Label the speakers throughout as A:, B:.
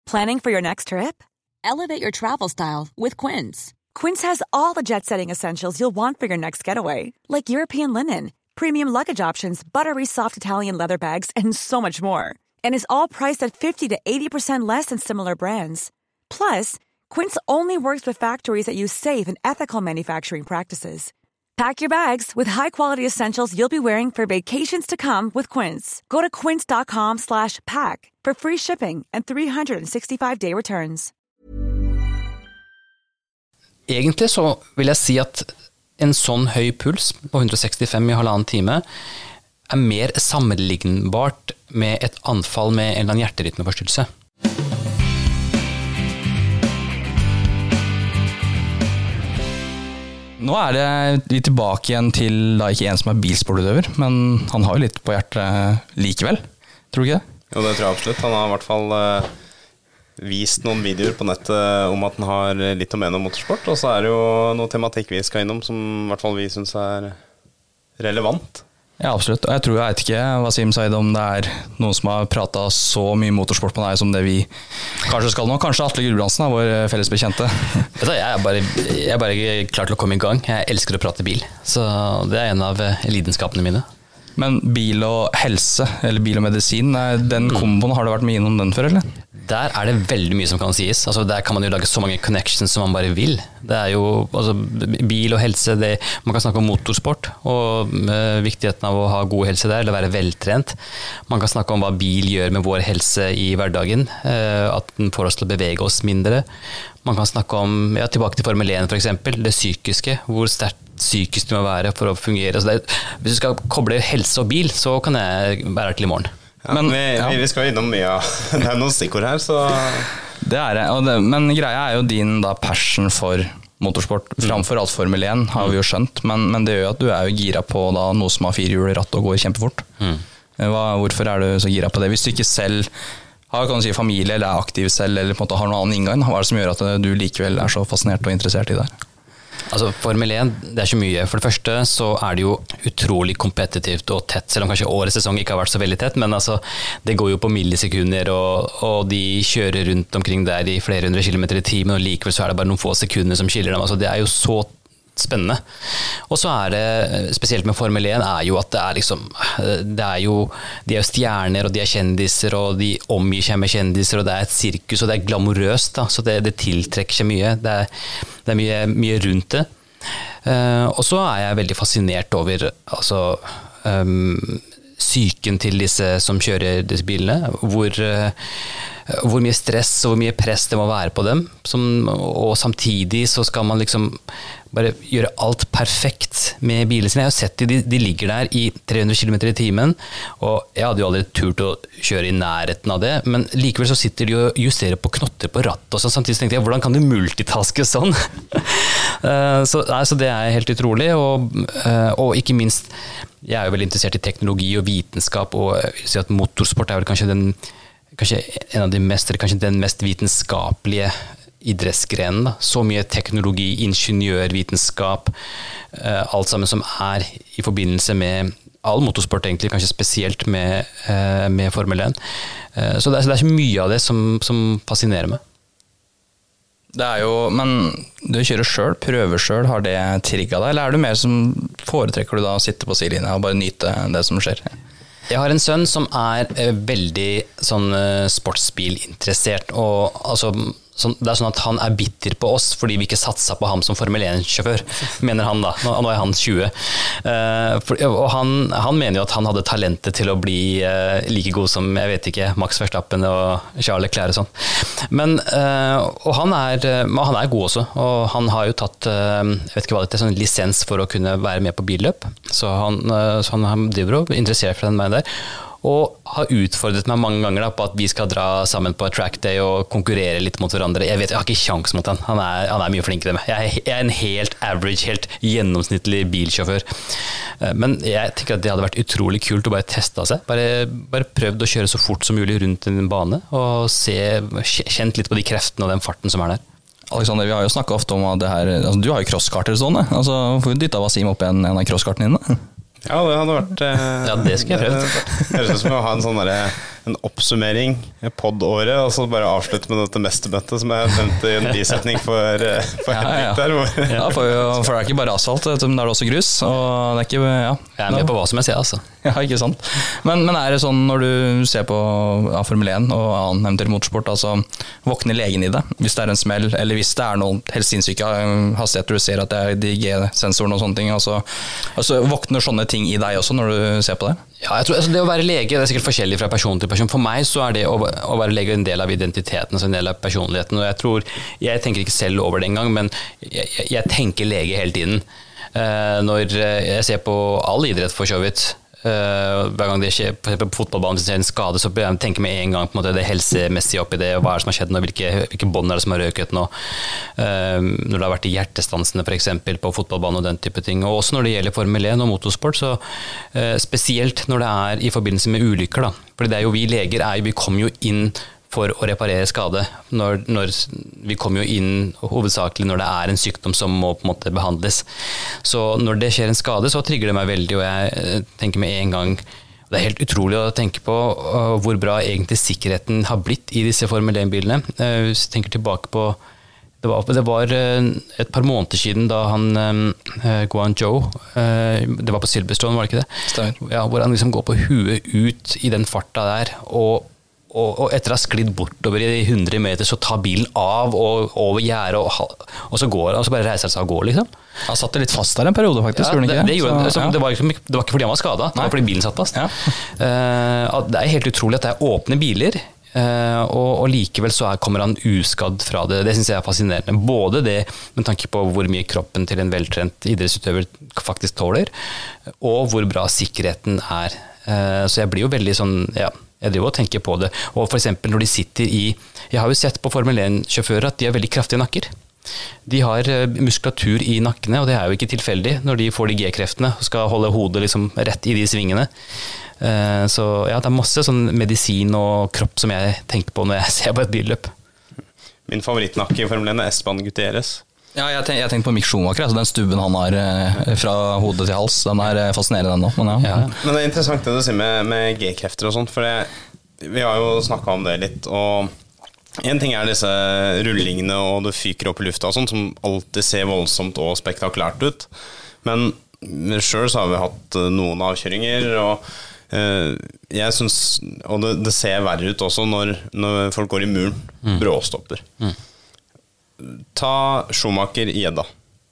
A: Planning for your next trip? Elevate your travel style with Quince. Quince has all the jet-setting essentials you'll want for your next getaway, like European linen, premium luggage options, buttery soft Italian leather bags, and so much more. And is all priced at 50 to 80% less than similar brands. Plus, Quince only works with factories that use safe and ethical manufacturing practices. Pack your bags with high-quality essentials you'll be wearing for vacations to come with Quince. Go to quince.com/pack for free shipping and 365-day returns.
B: Egentlig så vil jeg si at en sånn høy puls på 165 i halvannen time mer sammenlignbart med et anfall med en eller annen hjerterytmeforstyrrelse.
C: Nå det vi tilbake igjen til da ikke en som bilsportutøver, men han har jo litt på hjertet likevel, tror du ikke det?
D: Jo, det tror jeg absolutt. Han har I hvert fall vist noen videoer på nettet om at han har litt å mene om motorsport, og så det jo noe tematikk vi skal innom som I hvert fall vi synes relevant.
C: Ja, absolutt. Og jeg vet ikke, Wasim Saeed, om det noen som har pratet så mye motorsport på deg som det vi kanskje skal nå. Kanskje Atle Gulbrandsen vår felles bekjente.
B: Jeg bare klar til å komme I gang. Jeg elsker å prate bil, så det en av lidenskapene mine.
C: Men bil og helse, eller bil og medisin, den komboen, har du vært med innom den før, eller?
B: Der det veldig mye som kan sies. Altså, der kan man jo lage så mange connections som man bare vil. Det jo, altså, bil og helse, man kan snakke om motorsport, og viktigheten av å ha god helse der, eller være veltrent. Man kan snakke om hva bil gjør med vår helse I hverdagen, at den får oss til å bevege oss mindre. Man kan snakke om, tilbake til Formel 1 for eksempel, det psykiske, hvor sterkt psykisk du må være for å fungere. Altså hvis du skal koble helse og bil, så kan jeg være til I morgen.
D: Ja, men vi skal innom mye av det noen stikkord her, så
C: det det, men greia jo din da passion for motorsport framfor alt Formel 1, har vi jo skjønt, men det gjør jo at du jo gira på da, noe som har 4 hjul I ratt og går kjempefort. Hvorfor du så gira på det? Hvis du ikke selv har kan du si, familie eller aktiv selv, eller på en måte har noen annen inngang, hva det som gjør at du likevel så fascinert og interessert I det?
B: Altså Formel 1, det så mye. For det første så det jo utrolig kompetitivt og tett, selv om kanskje årets sesong ikke har vært så veldig tett, men altså, det går jo på millisekunder, og de kjører rundt omkring der I flere hundre kilometer I timen, og likevel så det bare noen få sekunder som skiller dem. Altså, det jo så spennende. Og så det, spesielt med Formel 1, jo at det liksom, det jo, de jo stjerner, og de kjendiser, og de omgir seg med kjendiser, og det et sirkus, og det glamorøst, da, så det tiltrekker seg mye. Det mye rundt det. Og så jeg veldig fascinert over, altså, psyken til disse som kjører disse bilene, hvor mye stress og hvor mye press det må være på dem, og samtidig så skal man liksom bare gjøre alt perfekt med bilene sine. Jeg har sett de ligger der I 300 km I timen, og jeg hadde jo aldri turt å kjøre I nærheten av det, men likevel så sitter de og justerer på knotter på ratt, og så samtidig så tenkte jeg, hvordan kan du multitaske sånn? Så det helt utrolig, og ikke minst, jeg jo veldig interessert I teknologi og vitenskap, og jeg vil si at motorsport vel kanskje en av de mest, eller kanskje den mest vitenskapelige idrettsgrenen, da. Så mye teknologi, ingeniørvitenskap, alt sammen som I forbindelse med all motorsport egentlig, kanskje spesielt med Formel 1. Så det så mye av det som fascinerer meg.
C: Det jo, men du kjører selv, prøver selv, har det trigget deg, eller du mer som foretrekker du da å sitte på sidelinjen og bare nyte det som skjer?
B: Jeg har en sønn som veldig sånn sportsbilinteressert, og altså det sånn at han bitter på oss fordi vi ikke satset på ham som Formel 1-sjåfør, mener han da. Nå han 20. Og han mener jo at han hadde talentet til å bli like god som, jeg vet ikke, Max Verstappen og Charles Leclerc og sånn. Men og han god også, og han har jo tatt, jeg vet ikke hva det sånn lisens for å kunne være med på billøp, så han driver og interessert for den veien der. Og har utfordret meg mange ganger da, på at vi skal dra sammen på track day og konkurrere litt mot hverandre. Jeg har ikke sjans mot han. Han mye flinkere enn meg. Jeg en helt average, helt gjennomsnittlig bilsjåfør. Men jeg tenker at det hadde vært utrolig kult å bare teste seg. Bare prøvd å kjøre så fort som mulig rundt en bane, og kjent litt på de kreftene og den farten som der.
C: Alexander, vi har jo snakket ofte om at det her, altså, du har jo crosskarter sånn, altså får du dyttet Wasim opp en av crosskartene dine?
D: Ja, det hadde vært
B: ja, det skal jeg prøve.
D: Det høres ut som å ha en sånn en oppsummering podd-året, og så bare avslutte med dette mestermøttet som jeg nevnte i en bisetning for Henrik der.
C: For det er ikke bare asfalt, men det er også grus, og det er ikke,
B: Jeg er med på hva som jeg ser, altså.
C: Ja, ikke sant. Men er det sånn når du ser på Formel 1 og annen eventuell motorsport, altså våkner legen i det, hvis det er en smell, eller hvis det er noen helt sinnssyke hastigheter, du ser at det er de G-sensorene og sånne ting, altså våkner sånne ting i deg også når du ser på det?
B: Ja, jeg tror altså, det å være lege det er sikkert forskjellig fra person til person. For meg så er det å være lege en del av identiteten, en del av personligheten. Og jeg tenker ikke selv over det engang, men jeg tenker lege hele tiden. Når jeg ser på all idrett for så vidt, hver gang det skjer på fotballbanen en skade, så jeg tenker med en gang på en måte det helsemessige oppi det, og hva er det som har skjedd nå, hvilke bånd er det som har røket nå, når det har vært i hjertestansene for eksempel på fotballbanen og den type ting, og også når det gjelder Formel 1 og motorsport, så spesielt når det er i forbindelse med ulykker da, for det er jo vi leger, vi kommer jo inn for å reparere skade, når vi kommer jo inn hovedsakelig når det er en sykdom som må på en måte behandles. Så når det skjer en skade, så trigger det meg veldig, og jeg tenker med en gang, det er helt utrolig å tenke på hvor bra egentlig sikkerheten har blitt i disse Formel 1-bilene. Hvis jeg tenker tilbake på, det var et par måneder siden da han, Guan Zhou, det var på Silverstone, var det ikke det?
C: Stemmer.
B: Ja, hvor han liksom går på huet ut i den farta der, og etter å ha sklidd bortover i 100 meter, så tar bilen av og over gjerdet, og så går han, og så bare reiser han seg og går, liksom.
C: Han satt det litt fast der en periode, faktisk.
B: Ja, det var ikke fordi han var skadet, det var fordi bilen satt fast. Ja. Det er helt utrolig at det er åpne biler, og likevel så kommer han uskadd fra det. Det synes jeg er fascinerende. Både det med tanke på hvor mye kroppen til en veltrent idrettsutøver faktisk tåler, og hvor bra sikkerheten er. Så jeg blir jo veldig sånn, jeg driver og tenker på det. Og for eksempel når de sitter jeg har jo sett på Formel 1-sjåfører at de har veldig kraftige nakker. De har muskulatur i nakkene, og det er jo ikke tilfeldig når de får de G-kreftene og skal holde hodet liksom rett i de svingene. Så ja, det er masse sånn medisin og kropp som jeg tenker på når jeg ser på et billøp.
D: Min favorittnakke i Formel 1 er Esteban Gutierrez.
C: Ja, jeg tenkte på Mick Schumacher, altså den stubben han har fra hodet til hals, den er fascinerende den nå. Men,
D: men det er interessant det du sier med G-krefter og sånt, for vi har jo snakket om det litt, og en ting er disse rullingene og det fyker opp i lufta og sånt, som alltid ser voldsomt og spektakulært ut, men selv så har vi hatt noen avkjøringer, og jeg synes, og det ser verre ut også når folk går i muren, bråstopper. Ta Schumacher i Jeddah.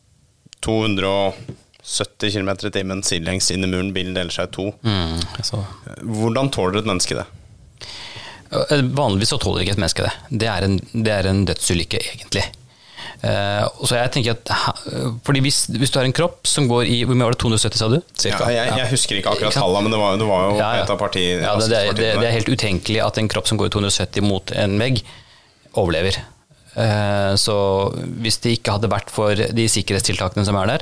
D: 270 km i timen sidelengs inn i muren, bilen deler seg i 2. Hvordan tåler et menneske det?
B: Vanligvis så tåler ikke et menneske det. Det er en dødsulykke egentlig. Så jeg tenker at fordi hvis du har en kropp som går i, hvor mye var det, 270 sa du?
D: Ja, jeg husker ikke akkurat tallet, men det var jo et av partiene.
B: Det er helt utenkelig at en kropp som går i 270 mot en vegg overlever. Så hvis det ikke hadde vært for de sikkerhetstiltakene som er der,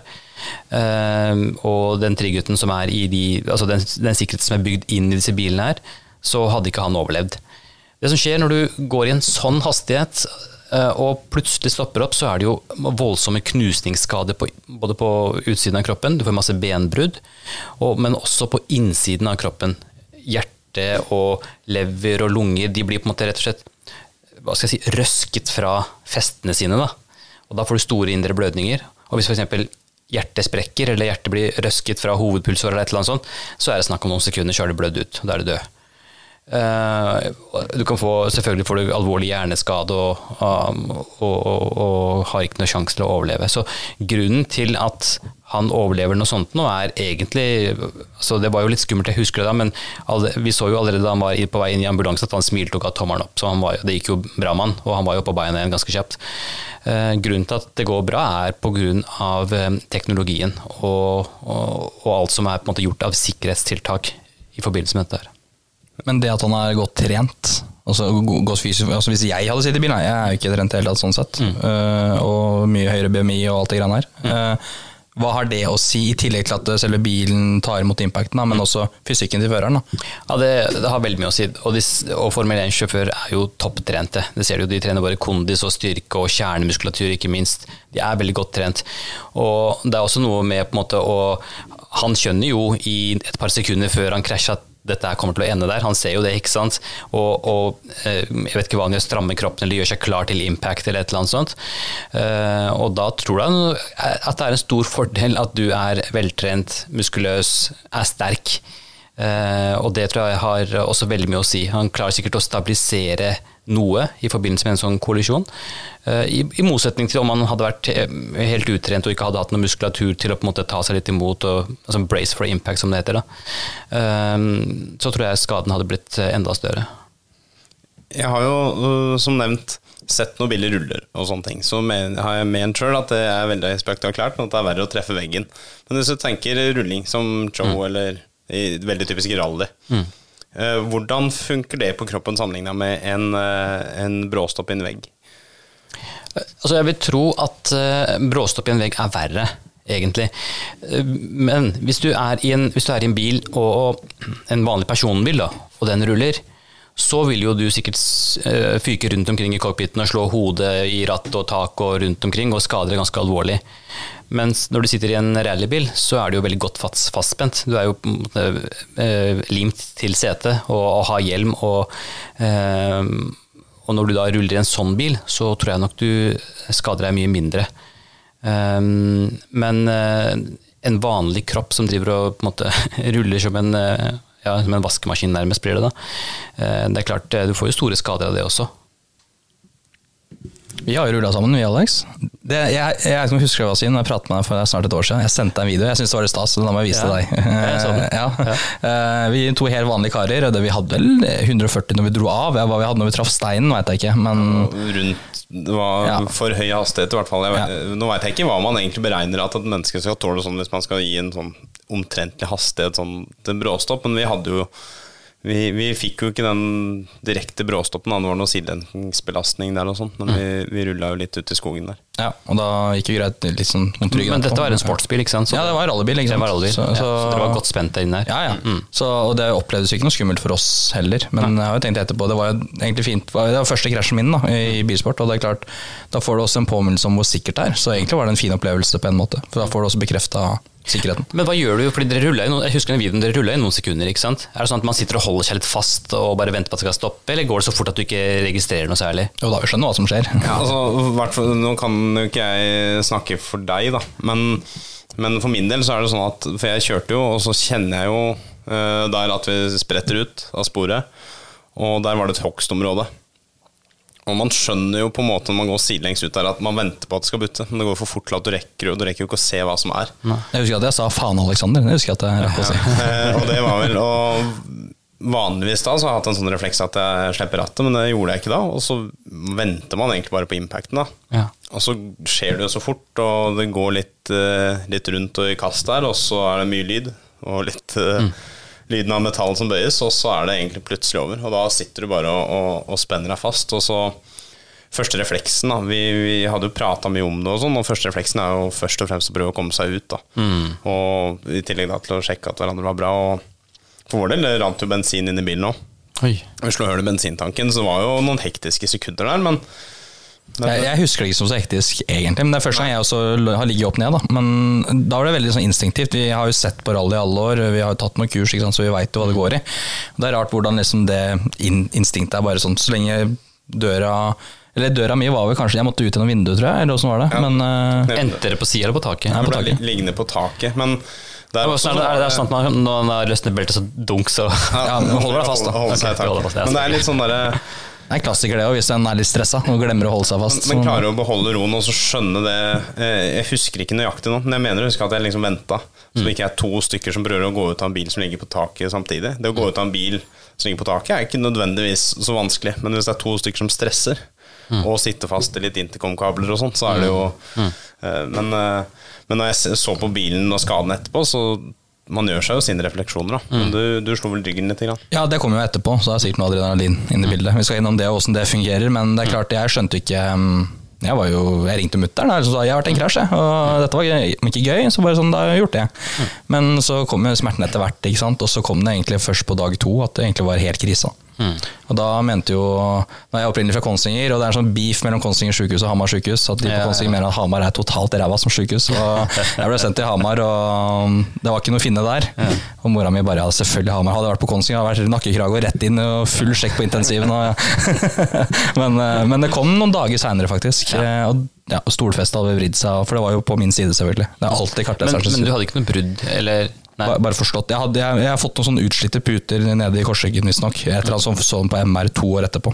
B: og den tryggheten som er i altså den sikkerheten som er bygd inn i disse bilene her, så hadde ikke han overlevd. Det som skjer når du går i en sånn hastighet og plutselig stopper opp, så er det jo voldsomme knusningsskader både på utsiden av kroppen, du får masse benbrudd, men også på innsiden av kroppen. Hjerte og lever og lunger, de blir på en måte rett og slett røsket fra festene sine da. Og da får du store indre blødninger. Og hvis for eksempel hjertet sprekker, eller hjertet blir røsket fra hovedpulsåret eller et eller annet sånt, så er det snakk om noen sekunder, så er det blødd ut, og da er det død. Du kan selvfølgelig får du alvorlig hjerneskade og har ikke noe sjanse til å overleve. Så grunnen til at han overlever noe sånt nå er egentlig, så det var jo litt skummelt, jeg husker det da, men vi så jo allerede da han var på vei inn i ambulansen at han smilte og ga tommelen opp, så det gikk jo bra med han, og han var jo på beina igjen ganske kjapt. Grunnen til at det går bra er på grunn av teknologien og alt som er på en måte gjort av sikkerhetstiltak i forbindelse med dette her.
C: Men det at han er godt trent, altså godt fysisk, altså hvis jeg hadde sittet i bilen, jeg er jo ikke trent helt sånn sett, og mye høyere BMI og alt det grann her. Hva har det å si i tillegg til at selve bilen tar imot impacten, men også fysikken til føreren? Da?
B: Ja, det har veldig mye å si, og Formel 1-sjåfør er jo topptrente. Det ser du, de trener bare kondis og styrke og kjernemuskulatur, ikke minst. De er veldig godt trent. Og det er også noe med på en måte, han skjønner jo i et par sekunder før han krasjer dette her kommer til å ende der. Han ser jo det, ikke sant? Og jeg vet ikke hva han gjør, strammer kroppen eller gjør seg klar til impact eller et eller annet sånt. Og da tror jeg at det er en stor fordel at du er veltrent, muskuløs, er sterk. Og det tror jeg har også veldig mye å si. Han klarer sikkert å stabilisere noe i forbindelse med en sånn kollisjon. I motsetning til om han hadde vært helt utrent og ikke hadde hatt noe muskulatur til å på en måte ta seg litt imot, og, altså brace for impact som det heter da. Så tror jeg skaden hadde blitt enda større.
D: Jeg har jo, som nevnt, sett noen billige ruller og sånne ting. Så har jeg ment selv at det er veldig spektakulært, men at det er verre å treffe veggen. Men hvis du tenker rulling som show eller i veldig typisk rally, hvordan funker det på kroppen sammenlignet med en bråstopp i en vegg?
B: Altså jeg vil tro at bråstopp i en vegg er verre, egentlig. Men hvis du er i en bil, og en vanlig personbil da, og den ruller, så vil jo du sikkert fyke rundt omkring i cockpiten og slå hodet i ratt og tak og rundt omkring og skade det ganske alvorlig. Mens når du sitter i en rallybil, så er det jo veldig godt fastspent. Du er jo limt til setet og har hjelm, og når du da ruller i en sånn bil, så tror jeg nok du skader deg mye mindre. Men en vanlig kropp som driver og på en måte ruller som en vaskemaskin nærmest blir det da. Det er klart, du får jo store skader av det også.
C: Vi har jo rullet sammen, vi Alex. Jeg husker hva jeg siden, jeg pratet med deg for snart et år siden. Jeg sendte deg en video, jeg synes det var det stas, så da må jeg vise deg. Vi to helt vanlige karer, og vi hadde vel 140 når vi dro av. Hva vi hadde når vi traff steinen, vet jeg ikke. Men
D: det var for høy hastighet i hvert fall. Nå vet jeg ikke hva man egentlig beregner at et menneske skal tåle sånn, hvis man skal gi en sånn omtrentlig hastighet sånn til bråstopp, men vi hadde jo Vi fikk jo ikke den direkte bråstoppen, det var noe sidelendingsbelastning der og sånt, men vi rullet jo litt ut i skogen der.
C: Ja, og da gikk jo greit litt sånn trygg.
B: Men dette var en sportsbil, ikke sant? Så
C: ja, det var rallybil, ikke sant?
B: Det var rallybil, så det var godt spent der inne der.
C: Ja. Og det opplevdes ikke noe skummelt for oss heller, men jeg har jo tenkt etterpå, det var jo egentlig fint, det var første krasjen min da, i bilsport, og det er klart, da får du også en påminnelse om hvor sikkert det er, så egentlig var det en fin opplevelse på en måte, for da får du også bekreftet sikkerheten. Men
B: hva gjør du? Fordi dere ruller jeg husker den videoen, dere ruller i noen sekunder, ikke sant? Er det sånn at man sitter og holder seg litt fast og bare venter på at det skal stoppe, eller går det så fort at du ikke registrerer noe særlig?
C: Jo da, vi skjønner hva som skjer.
D: Ja, altså, nå kan jo ikke jeg snakke for deg da, men for min del så er det sånn at, for jeg kjørte jo, og så kjenner jeg jo der at vi spretter ut av sporet, og der var det et hogstområde. Og man skjønner jo på en måte når man går sidelengs ut der at man venter på at det skal butte, men det går for fort til at du rekker jo ikke å se hva som er.
C: Jeg husker at jeg sa faen Alexander, jeg husker at jeg rakk å si.
D: Og det var vel, og vanligvis da så har jeg hatt en sånn refleks at jeg slipper rattet, men det gjorde jeg ikke da, og så venter man egentlig bare på impacten da. Ja. Og så skjer det jo så fort, og det går litt rundt og i kast der, og så er det mye lyd, og litt lyden av metall som bøyes, og så er det egentlig plutselig over, og da sitter du bare og spenner deg fast, og så første refleksen da, vi hadde jo pratet mye om det og sånn, og første refleksen er jo først og fremst å prøve å komme seg ut da, og i tillegg da til å sjekke at hverandre var bra, og for vår del rant jo bensin inn i bilen også. Vi slår høl i bensintanken, så det var jo noen hektiske sekunder der, men
C: jeg husker det ikke som så hektisk egentlig, men det er første gang jeg også har ligget opp ned da. Men da var det veldig sånn instinktivt. Vi har jo sett på rally i alle år, vi har jo tatt noen kurs, ikke sant, så vi vet jo hva det går i. Det er rart hvordan liksom det instinktet er bare sånn, så lenge døra mi var vel kanskje, jeg måtte ut gjennom vinduet tror jeg, eller hvordan var det? Men,
B: endte dere på siden eller på taket?
D: Ja, på taket. Liggende på taket, men
B: det er sånn at når man har løsnet beltet så dunk, så holder deg fast da.
D: Holder seg i taket. Men det er litt sånn der
C: det er en klassiker det, og hvis en er litt stresset og glemmer å holde seg fast.
D: Men klarer å beholde roen og så skjønne det. Jeg husker ikke nøyaktig nå, men jeg mener å huske at jeg liksom ventet. Så det ikke er to stykker som prøver å gå ut av en bil som ligger på taket samtidig. Det å gå ut av en bil som ligger på taket er ikke nødvendigvis så vanskelig, men hvis det er to stykker som stresser og sitter fast i litt intercom-kabler og sånt, så er det jo men når jeg så på bilen og skaden etterpå, så man gjør seg jo sine refleksjoner da. Men du slo vel ryggen litt grann? Ja,
C: det kommer jo etterpå, så det er sikkert noe adrenalin inne i bildet. Vi skal innom det og hvordan det fungerer, men det er klart, jeg skjønte ikke jeg ringte mutteren og sa jeg har vært en krasj, og dette var ikke gøy, så bare sånn, da har jeg gjort det. Men så kom jo smerten etter hvert, ikke sant? Og så kom det egentlig først på dag 2 at det egentlig var helt krisa. Og da mente jo, da jeg opprinnelig fra Kongsvinger, og det er sånn beef mellom Kongsvinger sykehus og Hamar sykehus, at de på Kongsvinger mener at Hamar er totalt ræva som sykehus, og jeg ble sendt til Hamar, og det var ikke noe å finne der. Og mora mi bare, ja, selvfølgelig Hamar, hadde vært på Kongsvinger, hadde vært nakkekrage og rett inn, og full sjekk på intensiven. Men det kom noen dager senere faktisk, og ja, stolfestet hadde vridd seg, for det var jo på min side selvfølgelig. Det er alltid kartleseren.
B: Men du hadde ikke noe brudd, eller...
C: Bare forstått. Jeg har fått noen sånne utslitte puter nede i korsryggen visst nok, etter at jeg så den på MR 2 år etterpå.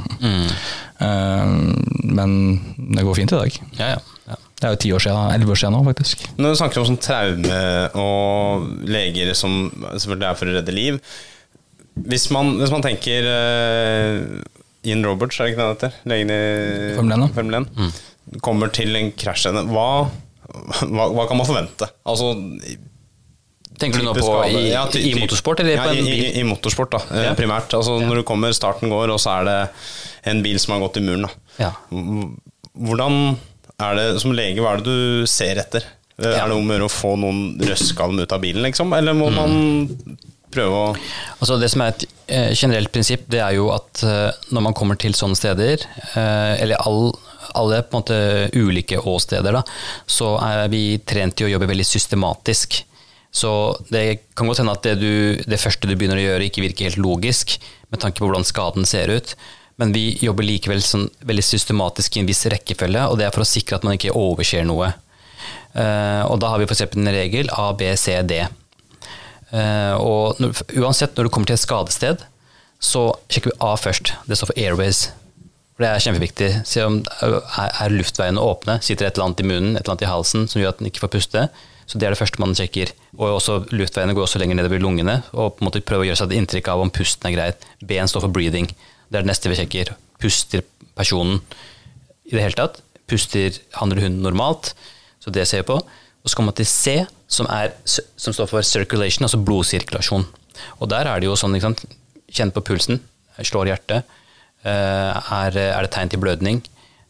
C: Men det går fint i dag.
B: Ja.
C: Det er jo 10 år siden, 11 år siden nå faktisk.
D: Når du snakker om sånn traume og leger som selvfølgelig er for å redde liv, hvis man tenker Ian Roberts, er det ikke det heter? Legen i Formel 1. Kommer til en krasjende. Hva kan man forvente? Altså...
B: Tenker du nå på i motorsport, eller på en bil?
D: I motorsport, da, primært. Altså, når du kommer, starten går, og så er det en bil som har gått i muren. Da. Hvordan er det, som lege, hva er det du ser etter? Er det om å gjøre å få noen røskalm ut av bilen, liksom? Eller må man prøve å... Altså, det som er et generelt prinsipp, det er jo at når man kommer til sånne steder, eller alle på en måte ulike åsteder, da, så er vi trent til å jobbe veldig systematisk. Så det kan godt hende at det første du begynner å gjøre ikke virker helt logisk med tanke på hvordan skaden ser ut, men vi jobber likevel sånn veldig systematisk i en viss rekkefølge, og det er for å sikre at man ikke overser noe. Og da har vi for eksempel en regel A, B, C, D. Og uansett når du kommer til et skadested, så sjekker vi A først. Det står for airways. For det er kjempeviktig. Se om er luftveiene åpne, sitter et eller annet i munnen, et eller annet i halsen som gjør at den ikke får puste. Så det er det første man sjekker. Og også luftveiene går også lenger nedover i lungene, og på en måte prøver å gjøre seg et inntrykk av om pusten er greit. B-en står for breathing. Det er det neste vi sjekker. Puster personen i det hele tatt? Puster han eller hun normalt? Så det ser vi på. Og så kommer man til C, som står for circulation, altså blodsirkulasjon. Og der er det jo sånn, ikke sant? Kjenn på pulsen, slår hjertet. Er det tegn til blødning?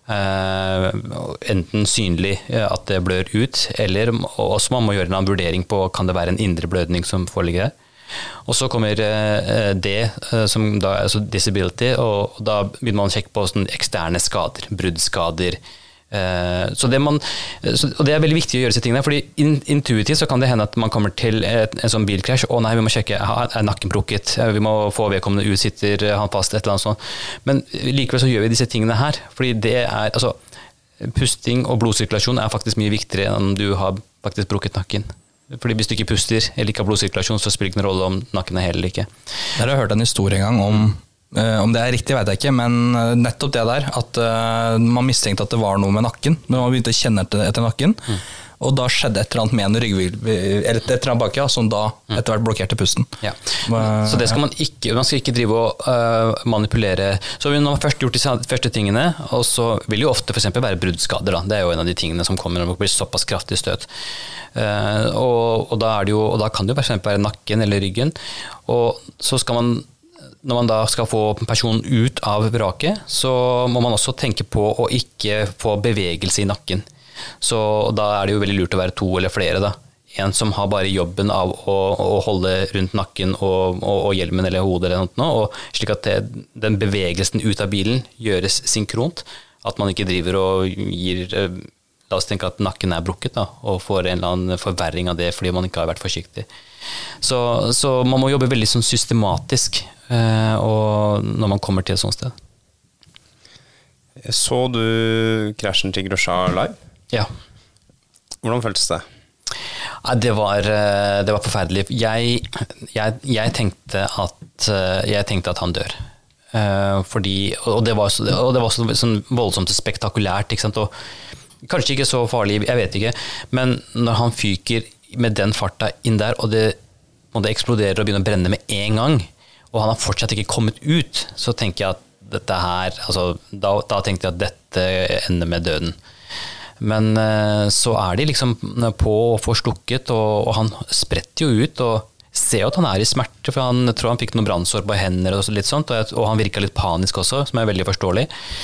D: Enten synlig at det blør ut, eller også man må gjøre en vurdering på kan det være en indre blødning som foreligger her. Og så kommer D, som da er altså disability, og da begynner man å sjekke på sånne eksterne skader, bruddskader. Og det er veldig viktig å gjøre disse tingene, fordi intuitivt så kan det hende at man kommer til en sånn bilkrasj, og nei, vi må sjekke, er nakken brukket, vi må få vedkommende ut, sitter han fast, et eller annet sånt. Men likevel så gjør vi disse tingene her, fordi det er, altså, pusting og blodsirkulasjon er faktisk mye viktigere enn om du har faktisk brukket nakken. Fordi hvis du ikke puster eller ikke har blodsirkulasjon, så spiller det ikke noen rolle om nakken er hel eller ikke.
C: Jeg har hørt en historie en gang om det er riktig vet jeg ikke, men nettopp det der, at man mistenkte at det var noe med nakken, men man begynte å kjenne etter nakken, og da skjedde et eller annet med en eller et eller annet bak, som da etter hvert blokkerte pusten.
B: Ja. Så det skal man skal ikke drive og manipulere. Så vi har først gjort de første tingene, og så vil jo ofte for eksempel være bruddskader, da. Det er jo en av de tingene som kommer når det blir såpass kraftig støt. Og da kan det jo for eksempel være nakken eller ryggen, og så skal man, når man da skal få personen ut av vraket, så må man også tenke på å ikke få bevegelse i nakken. Så da er det jo veldig lurt å være 2 eller flere da. En som har bare jobben av å holde rundt nakken og hjelmen eller hodet eller noe, og slik at den bevegelsen ut av bilen gjøres synkront, at man ikke driver og gir, la oss tenke at nakken er brukket da, og får en eller annen forverring av det fordi man ikke har vært forsiktig. Så man må jobbe veldig sånn systematisk og når man kommer til et sånt sted.
D: Så du krasjen til Grosjean live?
B: Ja.
D: Hvordan føltes det?
B: Ja, det var forferdelig. Jeg tenkte at han dør. Og det var sånn voldsomt spektakulært, ikke sant? Og kanskje ikke så farlig, jeg vet ikke, men når han fyker med den farta inn der, og det eksploderer og begynner å brenne med en gang, og han har fortsatt ikke kommet ut, så tenker jeg at dette her, altså, da tenkte jeg at dette ender med døden. Men så er de liksom på å få slukket, og han spretter jo ut, og ser at han er i smerte, for han tror han fikk noen brannsår på hender og litt sånt, og han virker litt panisk også, som er veldig forståelig.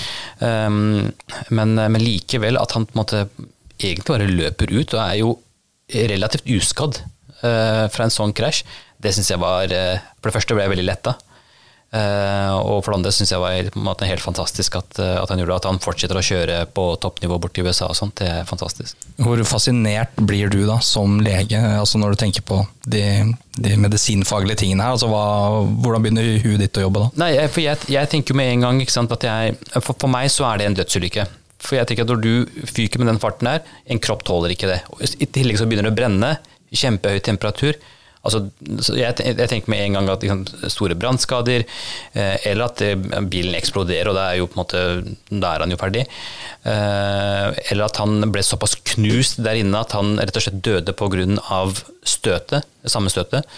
B: Men likevel at han på en måte egentlig bare løper ut, og er jo relativt uskadd fra en sånn krasj. Det synes jeg var, for det første ble jeg veldig letta. Og for det andre synes jeg var på en måte helt fantastisk at han gjorde det, at han fortsetter å kjøre på toppnivå bort til USA og sånt, det er fantastisk.
C: Hvor fascinert blir du da som lege, altså når du tenker på de medisinfaglige tingene her, altså hvordan begynner huet ditt å jobbe da?
B: Nei, for jeg tenker jo med en gang, ikke sant, at for meg så er det en dødsulykke. For jeg tenker at når du fyker med den farten der, en kropp tåler ikke det. I tillegg så begynner det å brenne, kjempehøy temperatur. Altså, jeg tenker med en gang at store brandskader, eller at bilen eksploderer, og det er jo på en måte, da er han jo ferdig. Eller at han ble såpass knust der inne at han rett og slett døde på grunn av støtet, samme støtet.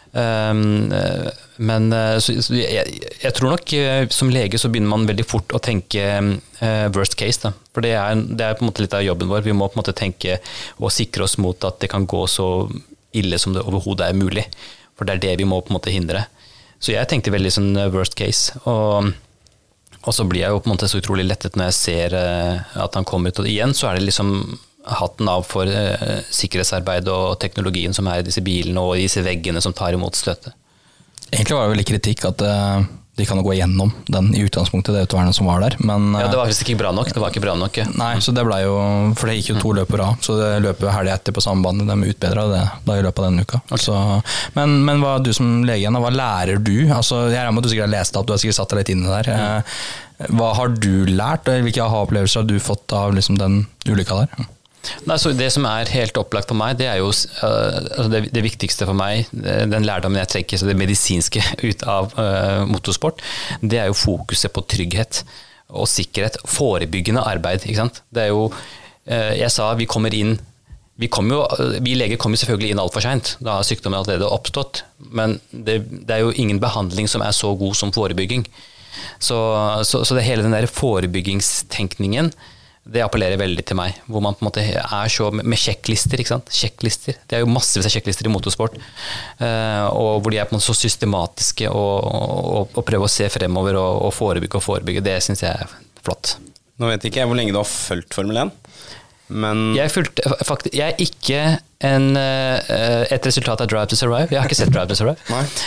B: Men så jeg tror nok som lege så begynner man veldig fort å tenke worst case da. For det er på en måte litt av jobben vår. Vi må på en måte tenke og sikre oss mot at det kan gå så ille som det overhodet er mulig. For det er det vi må på en måte hindre. Så jeg tenkte veldig sånn worst case. Og så blir jeg jo på en måte så utrolig lettet når jeg ser at han kommer ut. Og igjen så er det liksom hatten av for sikkerhetsarbeid og teknologien som er i disse bilene og i disse veggene som tar imot støtet. Egentlig
C: var det vel kritikk at de kan gå gjennom den i utgangspunktet, det utvernet som var der. Men,
B: ja, det var ikke bra nok. Det var ikke bra nok. Ja.
C: Nei, så det ble jo, for det gikk jo 2 løp på rad, så det løpet heldig etter på samme bane, de utbedret det da i løpet av denne uka. Okay. Så, men hva du som lege igjen, hva lærer du? Altså, jeg regner med at du sikkert har lest det opp, du har sikkert satt deg litt inne der. Hva har du lært, eller hvilke aha-opplevelser har du fått av liksom, den ulykka der?
B: Nei, så det som er helt opplagt for meg, det er jo det viktigste for meg, den lærdommen jeg trekker, så det medisinske ut av motorsport, det er jo fokuset på trygghet og sikkerhet, forebyggende arbeid, ikke sant? Det er jo, jeg sa vi kommer inn, vi leger kommer selvfølgelig inn alt for sent, da har sykdommen allerede oppstått, men det er jo ingen behandling som er så god som forebygging. Så det hele den der forebyggingstenkningen, det appellerer veldig til meg, hvor man på en måte er så med sjekklister, ikke sant? Sjekklister. Det er jo massevis av sjekklister i motorsport, og hvor de er på en måte så systematiske og prøver å se fremover og forebygge. Det synes jeg er flott.
D: Nå vet ikke jeg hvor lenge du har fulgt Formel 1, men...
B: Jeg er ikke et resultat av Drive to Survive. Jeg har ikke sett Drive to Survive.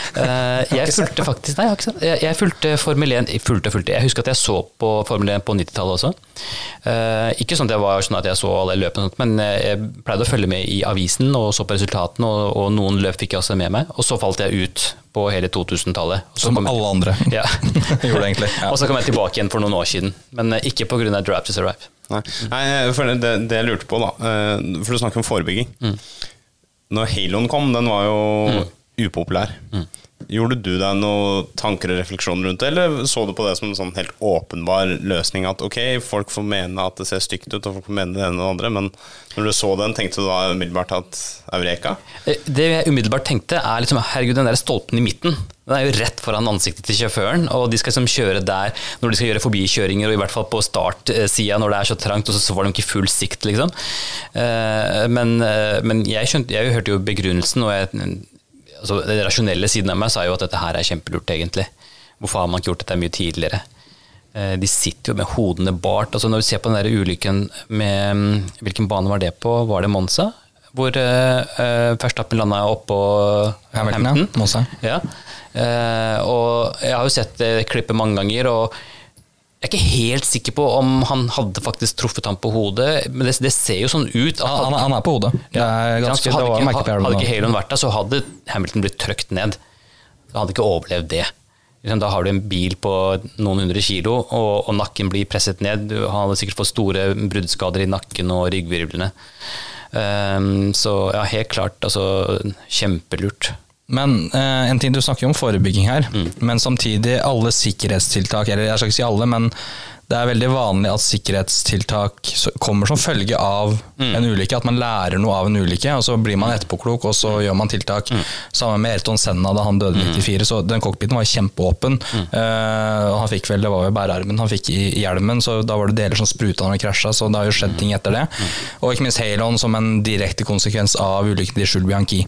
B: Jeg fulgte Formel 1, jeg husker at jeg så på Formel 1 på 90-tallet også. Ikke sånn at jeg var sånn at jeg så alle løpene, men jeg pleide å følge med i avisen og så på resultatene, og noen løp fikk jeg også med meg, og så falt jeg ut på hele 2000-tallet.
C: Som alle andre.
B: Ja.
C: Gjorde det egentlig. Ja.
B: Og så kom jeg tilbake igjen for noen år siden, men ikke på grunn av Drive to Survive.
D: Nei, for det jeg lurte på da, for du snakker om forebygging. Når Haloen kom, den var jo upopulær. Gjorde du deg noen tanker og refleksjoner rundt det, eller så du på det som en sånn helt åpenbar løsning at ok, folk får mene at det ser stygt ut, og folk får mene det ene og det andre, men når du så den, tenkte du da umiddelbart at Eureka?
B: Det jeg umiddelbart tenkte er liksom, herregud, den der stolpen i midten, den er jo rett foran ansiktet til sjåføren, og de skal liksom kjøre der når de skal gjøre forbikjøringer, og i hvert fall på startsiden når det er så trangt, og så får de ikke full sikt, liksom. Men jeg hørte jo begrunnelsen, og altså, den rasjonelle siden av meg sa jo at dette her er kjempelurt egentlig. Hvorfor har man ikke gjort dette mye tidligere? De sitter jo med hodene bart. Altså, når vi ser på den der ulykken med, hvilken bane var det på? Var det Monza? Hvor Verstappen landet opp på Hamilton.
C: Monza.
B: Ja. Og jeg har jo sett det klippet mange ganger, og jeg er ikke helt sikker på om han hadde faktisk truffet ham på hodet, men det ser jo sånn ut.
C: Han er på hodet.
B: Hadde ikke Haloen vært der, så hadde Hamilton blitt trykt ned. Så hadde ikke overlevd det. Da har du en bil på noen 100 kilo, og nakken blir presset ned. Han hadde sikkert fått store bruddskader i nakken og ryggvirvlene. Så ja, helt klart, altså kjempelurt.
C: Men en ting du snakker om forebygging her, men samtidig alle sikkerhetstiltak, eller jeg skal ikke si alle, men det er veldig vanlig at sikkerhetstiltak kommer som følge av en ulykke, at man lærer noe av en ulykke, og så blir man etterpåklok, og så gjør man tiltak. Sammen med Ayrton Senna da han døde i 94, så den cockpiten var kjempeåpen, og han fikk vel, det var jo bærearmen han fikk i hjelmen, så da var det deler som sprutet når han krasjet, så det har jo skjedd ting etter det. Og ikke minst Haloen som en direkte konsekvens av ulykken til Jules Bianchi.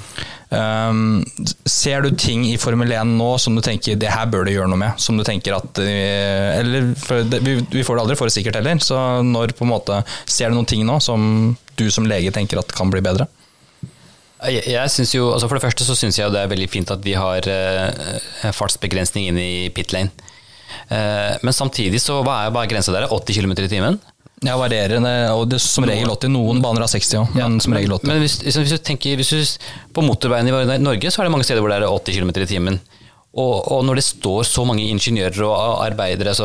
C: Ser du ting i Formel 1 nå som du tenker, det her bør du gjøre noe med, som du tenker at, eller vi får det aldri for sikkert heller, så når på en måte ser du noen ting nå som du som lege tenker at kan bli bedre?
B: Jeg synes jo, altså for det første så synes jeg det veldig fint at vi har fartsbegrensning inne i pitlane. Men samtidig så hva er grensa der? 80 km i timen?
C: Ja, varierende, og det er som regel 80. Noen baner har 60 også, men som regel 80.
B: Men hvis du tenker, på motorveien i Norge så er det mange steder hvor det er 80 km i timen. Og når det står så mange ingeniører og arbeidere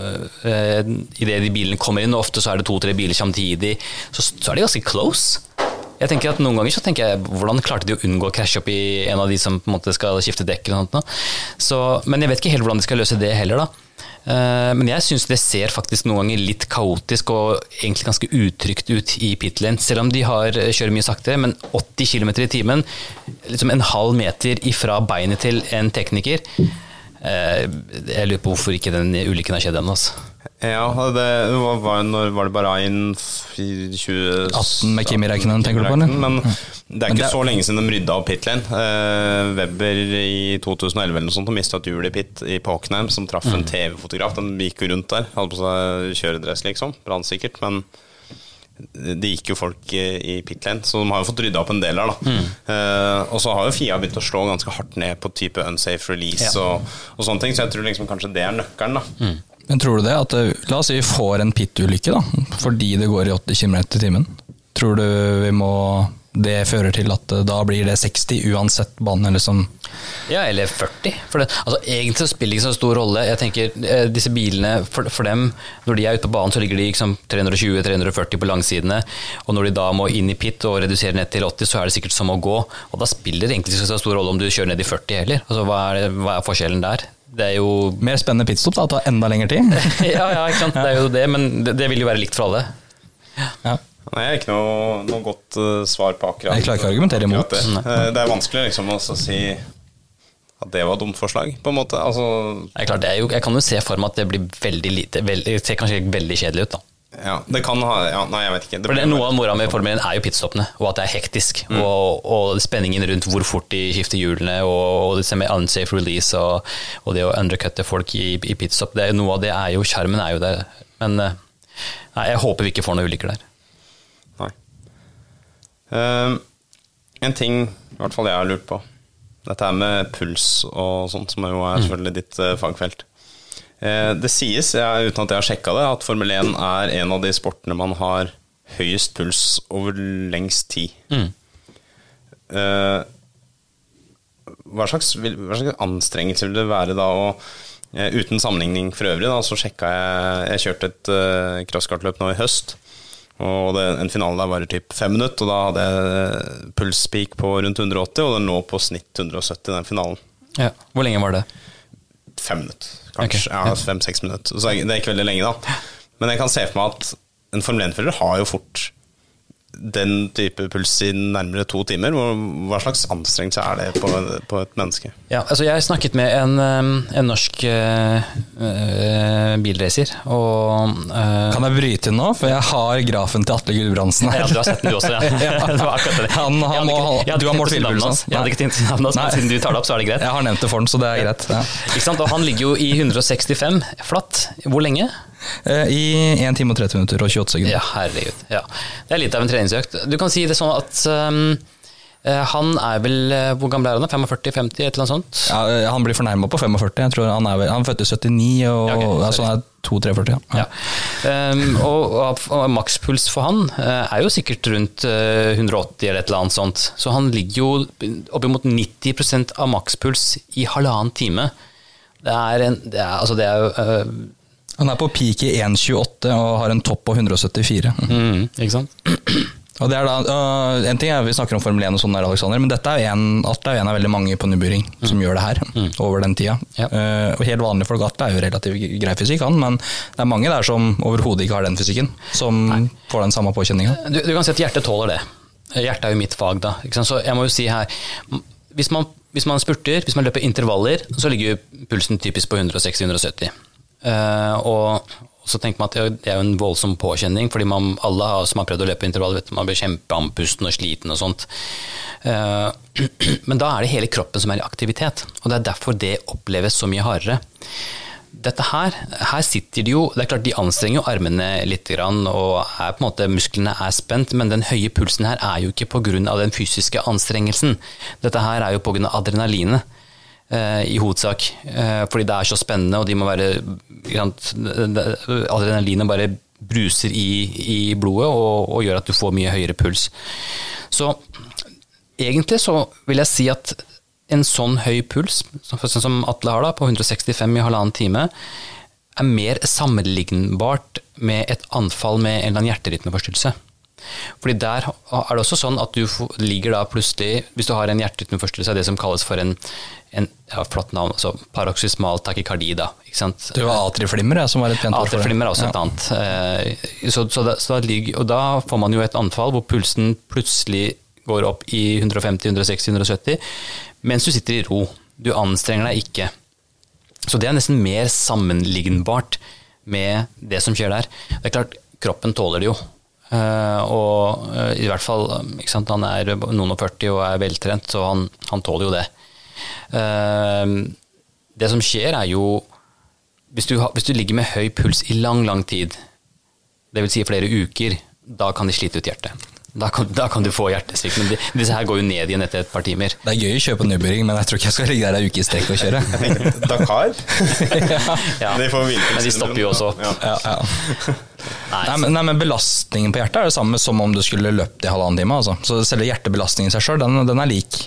B: i det de bilene kommer inn, og ofte så er det 2-3 biler samtidig, så er det ganske close. Jeg tenker at noen ganger så tenker jeg, hvordan klarte de å unngå å krasje opp i en av de som på en måte skal skifte dekk eller noe sånt. Men jeg vet ikke helt hvordan de skal løse det heller da. Men jeg synes det ser faktisk noen ganger litt kaotisk og egentlig ganske utrygt ut i pitlane, selv om de kjører mye saktere, men 80 km i timen, liksom en halv meter ifra beinet til en tekniker. Jeg lurer på hvorfor ikke den ulykken har skjedd ennå.
D: Ja, var det Bahrain i
C: 2018 med Kimi Räikkönen, tenker du på det?
D: Men det ikke så lenge siden de rydda av pitlane. Webber i 2011 eller noe sånt og mistet et hjul i pit i Hockenheim som traff en TV-fotograf. De gikk jo rundt der, hadde på seg kjøredress liksom, brannsikkert, men det gikk jo folk i pitlane, så de har jo fått rydda opp en del her da. Og så har jo FIA begynt å slå ganske hardt ned på type unsafe release og sånne ting, så jeg tror liksom kanskje det er nøkkelen da.
C: Men tror du det at, la oss si vi får en pit-ulykke da, fordi det går i 80 km i timen, tror du det fører til at da blir det 60 uansett banen liksom?
B: Ja, eller 40. For det, altså, egentlig så spiller det ikke så stor rolle. Jeg tenker, disse bilene, for dem, når de er ute på banen, så ligger de liksom 320-340 på langsidene, og når de da må inn i pit og redusere ned til 80, så er det sikkert som å gå, og da spiller det egentlig ikke så stor rolle om du kjører ned i 40 heller. Altså, hva er forskjellen der? Det er jo
C: mer spennende pitstop da, det tar enda lengre tid.
B: ja, ikke sant, det er jo det, men det vil jo være likt for alle.
C: Ja.
D: Nei, jeg har ikke noe godt svar på akkurat.
C: Jeg klarer ikke å argumentere imot.
D: Det er vanskelig liksom å si at det var et dumt forslag, på en måte. Altså,
B: klart, jeg kan jo se for meg at det blir veldig lite, det ser kanskje veldig kjedelig ut da.
D: Ja, det kan ha, nei, jeg vet ikke.
B: For noe av mora med Formel 1 er jo pitstoppene, og at det er hektisk, og spenningen rundt hvor fort de skifter hjulene, og det med unsafe release, og det å undercutte folk i pitstop, noe av det er jo, skjermen er jo det, men nei, jeg håper vi ikke får noen ulykker der.
D: Nei. En ting, i hvert fall jeg har lurt på, dette her med puls og sånt, som jo er selvfølgelig ditt fagfelt. Det sies, uten at jeg har sjekket det, at Formel 1 er en av de sportene man har høyest puls over lengst tid. Hva slags anstrengelse vil det være da uten sammenligning for øvrig da, så sjekket jeg kjørte et crosskartløp nå i høst, og en finale der var i typ 5 minutter, og da hadde jeg pulspeak på rundt 180, og den lå på snitt 170 i den finalen.
B: Ja, hvor lenge var det?
D: 5 minutter, kanskje. Okay. Ja, 5-6 minutter. Så det er ikke veldig lenge da. Men jeg kan se for meg at en Formel 1-fører har jo fort den type puls i nærmere 2 timer. Hva slags anstrengelse er det på et menneske? Ja,
B: altså jeg snakket med en norsk bilracer, og
C: kan jeg bryte inn nå? For jeg har grafen til Atle Gulbrandsen her.
B: Ja, du har sett den du også, ja. Det var akkurat det.
C: Du har målt bilpulsen.
B: Jeg hadde ikke tenkt navnet hans, men siden du tar det opp, så er det greit.
C: Jeg har nevnt det for den, så det er greit. Ja.
B: Ikke sant? Og han ligger jo i 165 flatt. Hvor lenge?
C: I 1 time og 30 minutter og 28 sekunder.
B: Ja, herregud. Ja. Det er litt av en treningsøkt. Du kan si det sånn at han er vel, hvor gammel er han? 45-50, et eller annet sånt?
C: Ja, han blir fornærmet på 45. Jeg tror han er født i 79, og ja, okay, altså han er 2-3-40. Ja. Og makspuls for han er jo sikkert rundt 180 eller et eller annet sånt. Så han ligger jo oppimot 90% av makspuls i 1,5 time. Det er jo han er på peak i 1,28 og har en topp på 174.
B: Ikke sant?
C: Og det er da, en ting er vi snakker om Formel 1 og sånn der, Alexander, men dette er en av veldig mange på Nürburgring som gjør det her over den tida. Ja. Og helt vanlige folk, Atle er jo relativt grei fysikk, men det er mange der som overhodet ikke har den fysikken, som får den samme påkjenningen.
B: Du kan si at hjertet tåler det. Hjertet er jo mitt fag da. Ikke sant? Så jeg må jo si her, hvis man spurter, hvis man løper intervaller, så ligger jo pulsen typisk på 160-170. Og så tenker man at det er jo en voldsom påkjenning, fordi alle som har prøvd å løpe intervall, vet, man blir kjempeandpusten og sliten og sånt. Men da er det hele kroppen som er i aktivitet, og det er derfor det oppleves så mye hardere. dette her sitter de jo, det klart de anstrenger jo armene litt grann, og på en måte musklene spent, men den høye pulsen her jo ikke på grunn av den fysiske anstrengelsen. Dette her jo på grunn av adrenalinet. I hovedsak, fordi det så spennende, og de må være adrenalinet bare bruser i blodet og gjør at du får mye høyere puls. Så egentlig så vil jeg si at en sånn høy puls, som Atle har da, på 165 i halvannen time, mer sammenlignbart med et anfall med en eller annen hjerterytmeforstyrrelse. Fordi der det også sånn at du ligger da plutselig, hvis du har en hjerterytmeforstyrrelse, det som kalles for en flott navn, altså paroxysmal takykardi da, ikke sant?
C: Det var atrieflimmer, som var et pent ord for det.
B: Atrieflimmer også et annet. Og da får man jo et anfall hvor pulsen plutselig går opp i 150, 160, 170, mens du sitter i ro. Du anstrenger deg ikke. Så det nesten mer sammenlignbart med det som skjer der. Det klart, kroppen tåler det jo. Og i hvert fall, ikke sant, han noen og 40 og veltrent, så han tåler jo det. Det som skjer jo hvis du ligger med høy puls i lang tid, det vil si flere uker, da kan de slite ut hjertet. Da kan du få hjertesvikt, men disse her går jo ned igjen etter et par timer. Det
C: gøy å kjøpe Nürburgring, men jeg tror ikke jeg skal ligge der en uke i strekk og kjøre.
D: Dakar?
B: Men de stopper jo også.
C: Ja. Nei, men belastningen på hjertet det samme som om du skulle løpt i halvannen time. Altså. Så selve hjertebelastningen i seg selv, den lik.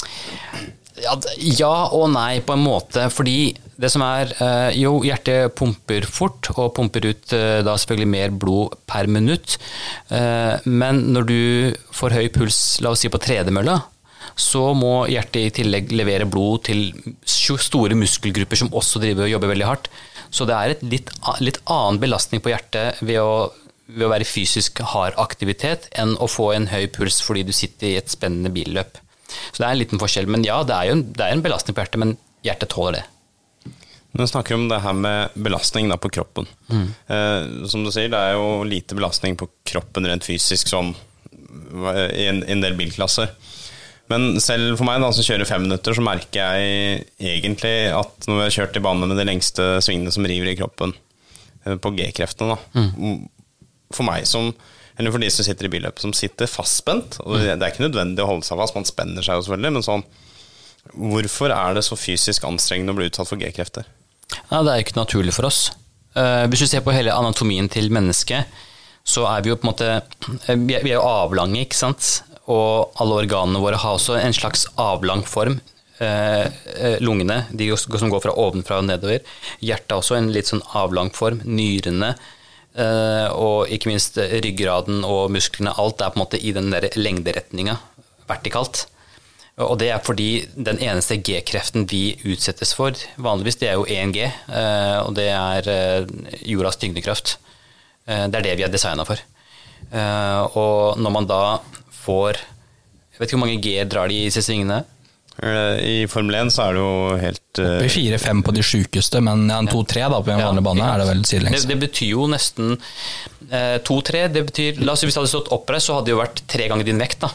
B: Ja og nei på en måte, fordi det som jo hjertet pumper fort og pumper ut da selvfølgelig mer blod per minutt, men når du får høy puls, la oss si på tredemølla, så må hjertet i tillegg levere blod til store muskelgrupper som også driver og jobber veldig hardt. Så det et litt annen belastning på hjertet ved å være fysisk hard aktivitet enn å få en høy puls fordi du sitter i et spennende billøp. Så det en liten forskjell, men ja, det en belastning på hjertet, men hjertet tåler det.
D: Når vi snakker om det her med belastning da på kroppen, som du sier, det jo lite belastning på kroppen rent fysisk som i en del bilklasser. Men selv for meg da, som kjører 5 minutter, så merker jeg egentlig at når vi har kjørt i bane med de lengste svingene som river i kroppen på G-kreftene da, for meg eller for de som sitter i billøp, som sitter fastspent, og det ikke nødvendig å holde seg fast, man spenner seg jo selvfølgelig, men sånn, hvorfor det så fysisk anstrengende å bli utsatt for G-krefter?
B: Ja, det ikke naturlig for oss. Hvis du ser på hele anatomien til mennesket, så vi jo på en måte, vi jo avlange, ikke sant? Og alle organene våre har også en slags avlang form. Lungene, de som går fra ovenfra og nedover. Hjertet også en litt sånn avlang form. Nyrene, og ikke minst ryggraden og musklene, alt på en måte i den der lengderetninga, vertikalt. Og det fordi den eneste G-kreften vi utsettes for, vanligvis det jo 1G, og det jordas tyngdekraft. Det det vi designet for. Og når man da får, jeg vet ikke hvor mange G drar de i seg svingene?
D: I Formel 1 så det jo helt
C: Oppi 4-5 på de sykeste, men en 2-3 da på en vanlig bane det vel sidelengs.
B: Det betyr jo nesten 2-3, det betyr, la oss si hvis det hadde stått oppreist, så hadde det jo vært 3 ganger din vekt da,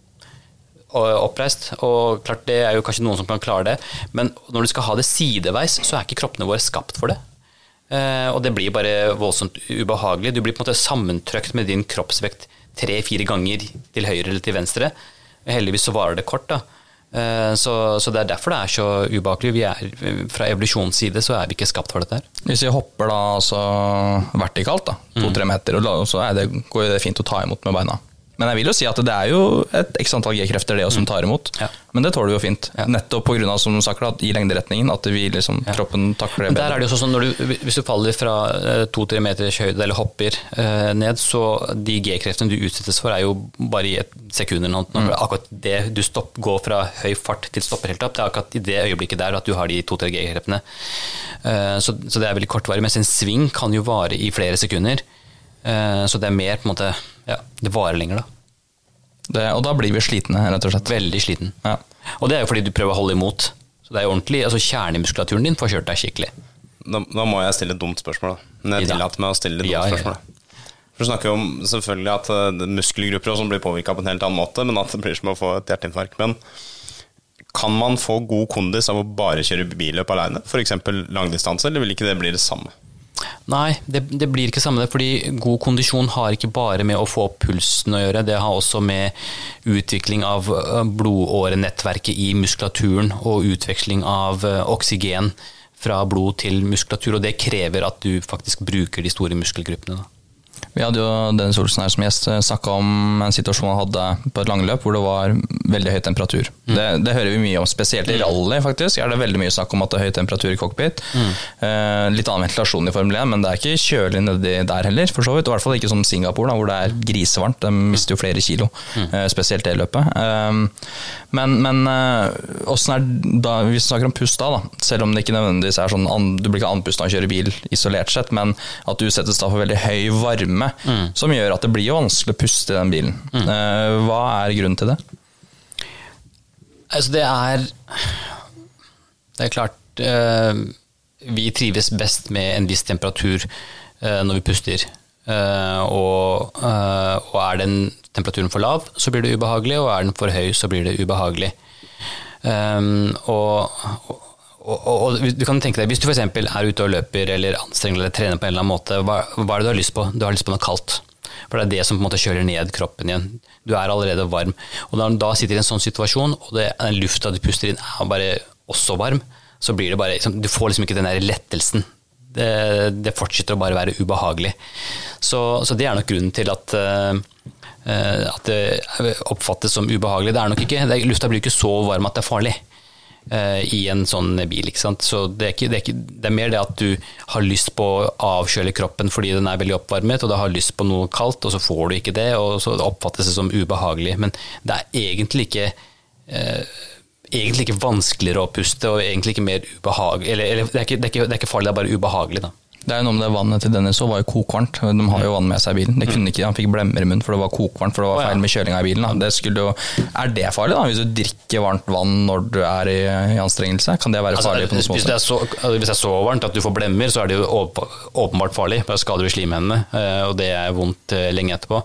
B: oppreist, og klart det jo kanskje noen som kan klare det, men når du skal ha det sideveis, så ikke kroppene våre skapt for det, og det blir bare voldsomt ubehagelig. Du blir på en måte sammentrøkt med din kroppsvekt 3-4 ganger til høyre eller til venstre. Heldigvis så varer det kort da. Så det derfor det så ubehagelig. Vi fra evolusjonens side så vi ikke skapt for dette her.
C: Hvis vi hopper da altså vertikalt da, 2-3 meter, og så går det fint å ta imot med beina. Men jeg vil jo si at det jo et x antall G-krefter det som tar imot, men det tåler vi jo fint. Nettopp på grunn av, som du sagt, i lengderetningen, at vi liksom, kroppen takler det bedre.
B: Der det jo sånn, hvis du faller fra 2-3 meters høyde, eller hopper ned, så de G-kreftene du utsettes for jo bare i et sekund eller noe. Akkurat det du går fra høy fart til stopper helt opp, det akkurat i det øyeblikket der at du har de 2-3 G-kreftene. Så det veldig kortvarig, mens en sving kan jo vare i flere sekunder. Så det mer på en måte, det varer lenger da.
C: Og da blir vi slitne, rett og slett.
B: Veldig sliten. Ja. Og det jo fordi du prøver å holde imot. Så det jo ordentlig, altså kjernemuskulaturen din får kjørt deg skikkelig.
D: Da må jeg stille et dumt spørsmål da. Men jeg tillater meg å stille et dumt spørsmål. For du snakker jo om selvfølgelig at muskelgrupper som blir påvirket på en helt annen måte, men at det blir som å få et hjerteinfarkt. Men kan man få god kondis av å bare kjøre billøp alene? For eksempel langdistanse, eller vil ikke det bli det samme?
B: Nei, det blir ikke samme det, fordi god kondisjon har ikke bare med å få opp pulsen å gjøre, det har også med utvikling av blodårenettverket i muskulaturen og utveksling av oksygen fra blod til muskulatur, og det krever at du faktisk bruker de store muskelgruppene da.
C: Vi hadde jo Dennis Olsen her som gjest snakket om en situasjon han hadde på et langløp hvor det var veldig høy temperatur. Det hører vi mye om, spesielt i rally faktisk, det veldig mye snakk om at det er høy temperatur i cockpit. Litt annen ventilasjon i Formel 1, men det er ikke kjølig nedi der heller, for så vidt, og i hvert fall ikke som Singapore da, hvor det er grisevarmt, de mister jo flere kilo, spesielt det løpet. Men hvordan da, hvis vi snakker om pust da, selv om det ikke nødvendigvis sånn, du blir ikke andpustet av å kjøre bil isolert sett, men at du settes da for veldig høy varme, som gjør at det blir jo vanskelig å puste i den bilen. Hva er grunnen til det?
B: Altså det er klart vi trives best med en viss temperatur når vi puster, og den temperaturen for lav, så blir det ubehagelig, og den for høy, så blir det ubehagelig. Og du kan tenke deg, hvis du for eksempel ute og løper eller anstrenger eller trener på en eller annen måte, hva det du har lyst på? Du har lyst på noe kaldt, for det er det som på en måte kjøler ned kroppen igjen. Du allerede varm, og når du da sitter i en sånn situasjon, og den lufta du puster inn bare også varm, så blir det bare, du får liksom ikke den der lettelsen. Det fortsetter å bare være ubehagelig. Så det nok grunnen til at det oppfattes som ubehagelig. Det nok ikke, lufta blir ikke så varm at det er farlig i en sånn bil, ikke sant? Så det er mer det at du har lyst på å avkjøle kroppen fordi den veldig oppvarmet, og du har lyst på noe kaldt, og så får du ikke det, og så oppfattes det som ubehagelig. Men det egentlig ikke vanskeligere å puste, og egentlig ikke mer ubehagelig, eller det er ikke farlig, det er bare ubehagelig da.
C: Det jo noe med det vannet til Dennis også var jo kokvarmt. De har jo vann med seg i bilen. Det kunne ikke, han fikk blemmer i munnen for det var kokvarmt, for det var feil med kjølinga i bilen. Det det farlig da, hvis du drikker varmt vann når du i anstrengelse? Kan det være farlig på noe smått?
B: Hvis det så varmt at du får blemmer, så det jo åpenbart farlig. Bare skader du slimhendene, og det vondt lenge etterpå.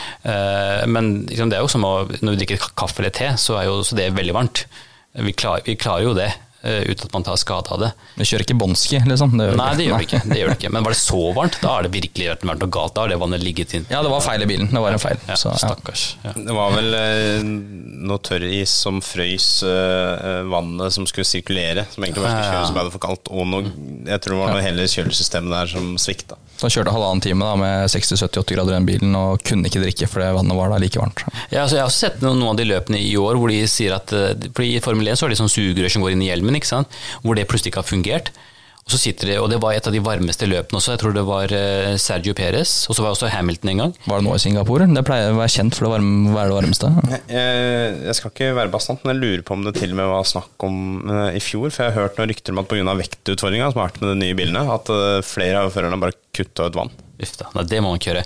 B: Men liksom, det jo som når du drikker kaffe eller te, så så det veldig varmt. Vi klarer jo det. Uten at man tar skade av det.
C: Du kjører ikke bonski, liksom?
B: Nei, det gjør det ikke. Men var det så varmt, da det virkelig vært noe galt. Da det vannet ligget inn.
C: Ja, det var feil i bilen. Det var en feil.
B: Ja, så, stakkars. Ja.
D: Det var vel noe tørris som frøys vannet som skulle sirkulere, som egentlig var skulle kjøre så ble det for kaldt. Og jeg tror det var noe hele kjølesystemet der som svikta.
C: Så han kjørte 1,5 time da, med 60-70-80 grader i den bilen og kunne ikke drikke, for det vannet var da like varmt.
B: Ja, så jeg har også sett noen av de løpene i år hvor de sier at i Formel 1 så har de sånn sugerør som går inn i hjelmen, ikke sant? Hvor det plutselig ikke har fungert. Og så sitter det, og det var et av de varmeste løpene også. Jeg tror det var Sergio Perez, og så var også Hamilton en gang.
C: Var det nå i Singapore? Det pleier å være kjent for å være det varmeste.
D: Jeg skal ikke være bastant, men jeg lurer på om det til og med var snakk om i fjor, for jeg har hørt noen rykter om at på grunn av vektutfordringen som har vært med de nye bilene, at flere av førerne bare kutta ut vann.
B: Ufta, nei, det må man ikke gjøre.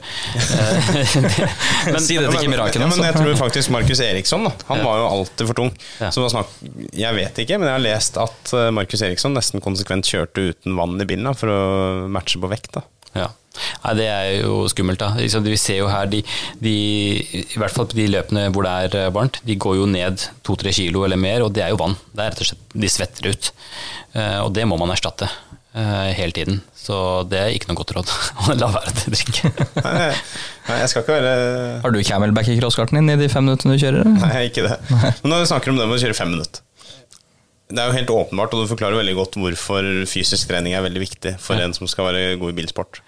C: Men si det til Miraken.
D: Men jeg tror faktisk Markus Eriksson, han var jo alltid for tung.
B: Ja.
D: Så jeg vet ikke, men jeg har lest at Markus Eriksson nesten konsekvent kjørte uten vann i bilen for å matche på vekt. Da.
B: Ja. Nei, det jo skummelt da. Vi ser jo her, i hvert fall på de løpene hvor det varmt, de går jo ned 2-3 kilo eller mer, og det jo vann. Det rett og slett, de svetter ut. Og det må man erstatte hele tiden. Så det ikke noe godt råd å la være til å drikke.
D: Nei, jeg skal ikke være...
C: Har du camelback i crosskarten din i de 5 minuttene du kjører?
D: Nei, ikke det. Men når vi snakker om det med å kjøre 5 minutter, det jo helt åpenbart, og du forklarer veldig godt hvorfor fysisk trening veldig viktig for en som skal være god i bilsport.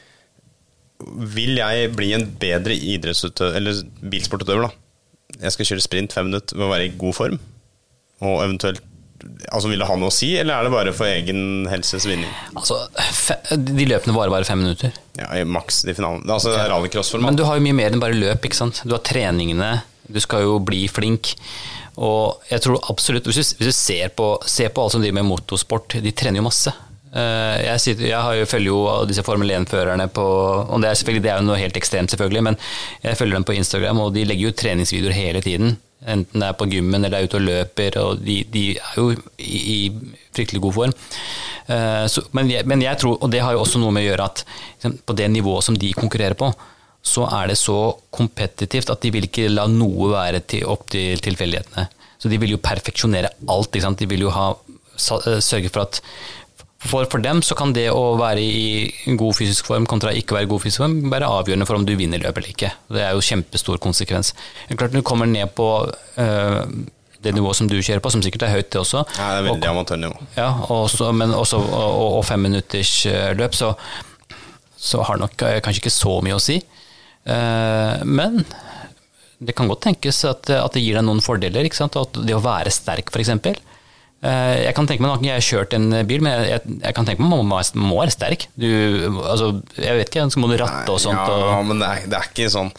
D: Vil jeg bli en bedre eller bilsportutøver da? Jeg skal kjøre sprint 5 minutter ved å være i god form, og eventuelt vil det ha noe å si, eller det bare for egen helses vinning?
B: De løpene varer bare 5 minutter. Ja,
D: i maks de finalen. Det rallycross-format.
B: Men du har jo mye mer enn bare løp, ikke sant? Du har treningene, du skal jo bli flink, og jeg tror absolutt, hvis du ser på alle som driver med motorsport, de trener jo masse. Jeg følger jo disse Formel 1-førerne på, og det jo noe helt ekstremt selvfølgelig, men jeg følger dem på Instagram, og de legger jo treningsvideoer hele tiden, enten det på gymmen eller ute og løper, og de jo i fryktelig god form. Men jeg tror, og det har jo også noe med å gjøre at på det nivået som de konkurrerer på, så det så kompetitivt at de vil ikke la noe være opp til tilfeldighetene. Så de vil jo perfeksjonere alt, ikke sant? De vil jo sørge for at for dem så kan det å være i god fysisk form kontra ikke være i god fysisk form være avgjørende for om du vinner løpet eller ikke. Det jo kjempestor konsekvens. Klart når du kommer ned på det nivået som du kjører på, som sikkert høyt det også.
D: Ja, det veldig amatørnivå.
B: Ja, men også 5 minutters løp, så har nok kanskje ikke så mye å si. Men det kan godt tenkes at det gir deg noen fordeler, ikke sant? At det å være sterk for eksempel. Jeg kan tenke meg nok, jeg har kjørt en bil, men jeg kan tenke meg man må være sterk. Altså, jeg vet ikke, så må du ratte og sånt.
D: Ja, men det ikke sånn.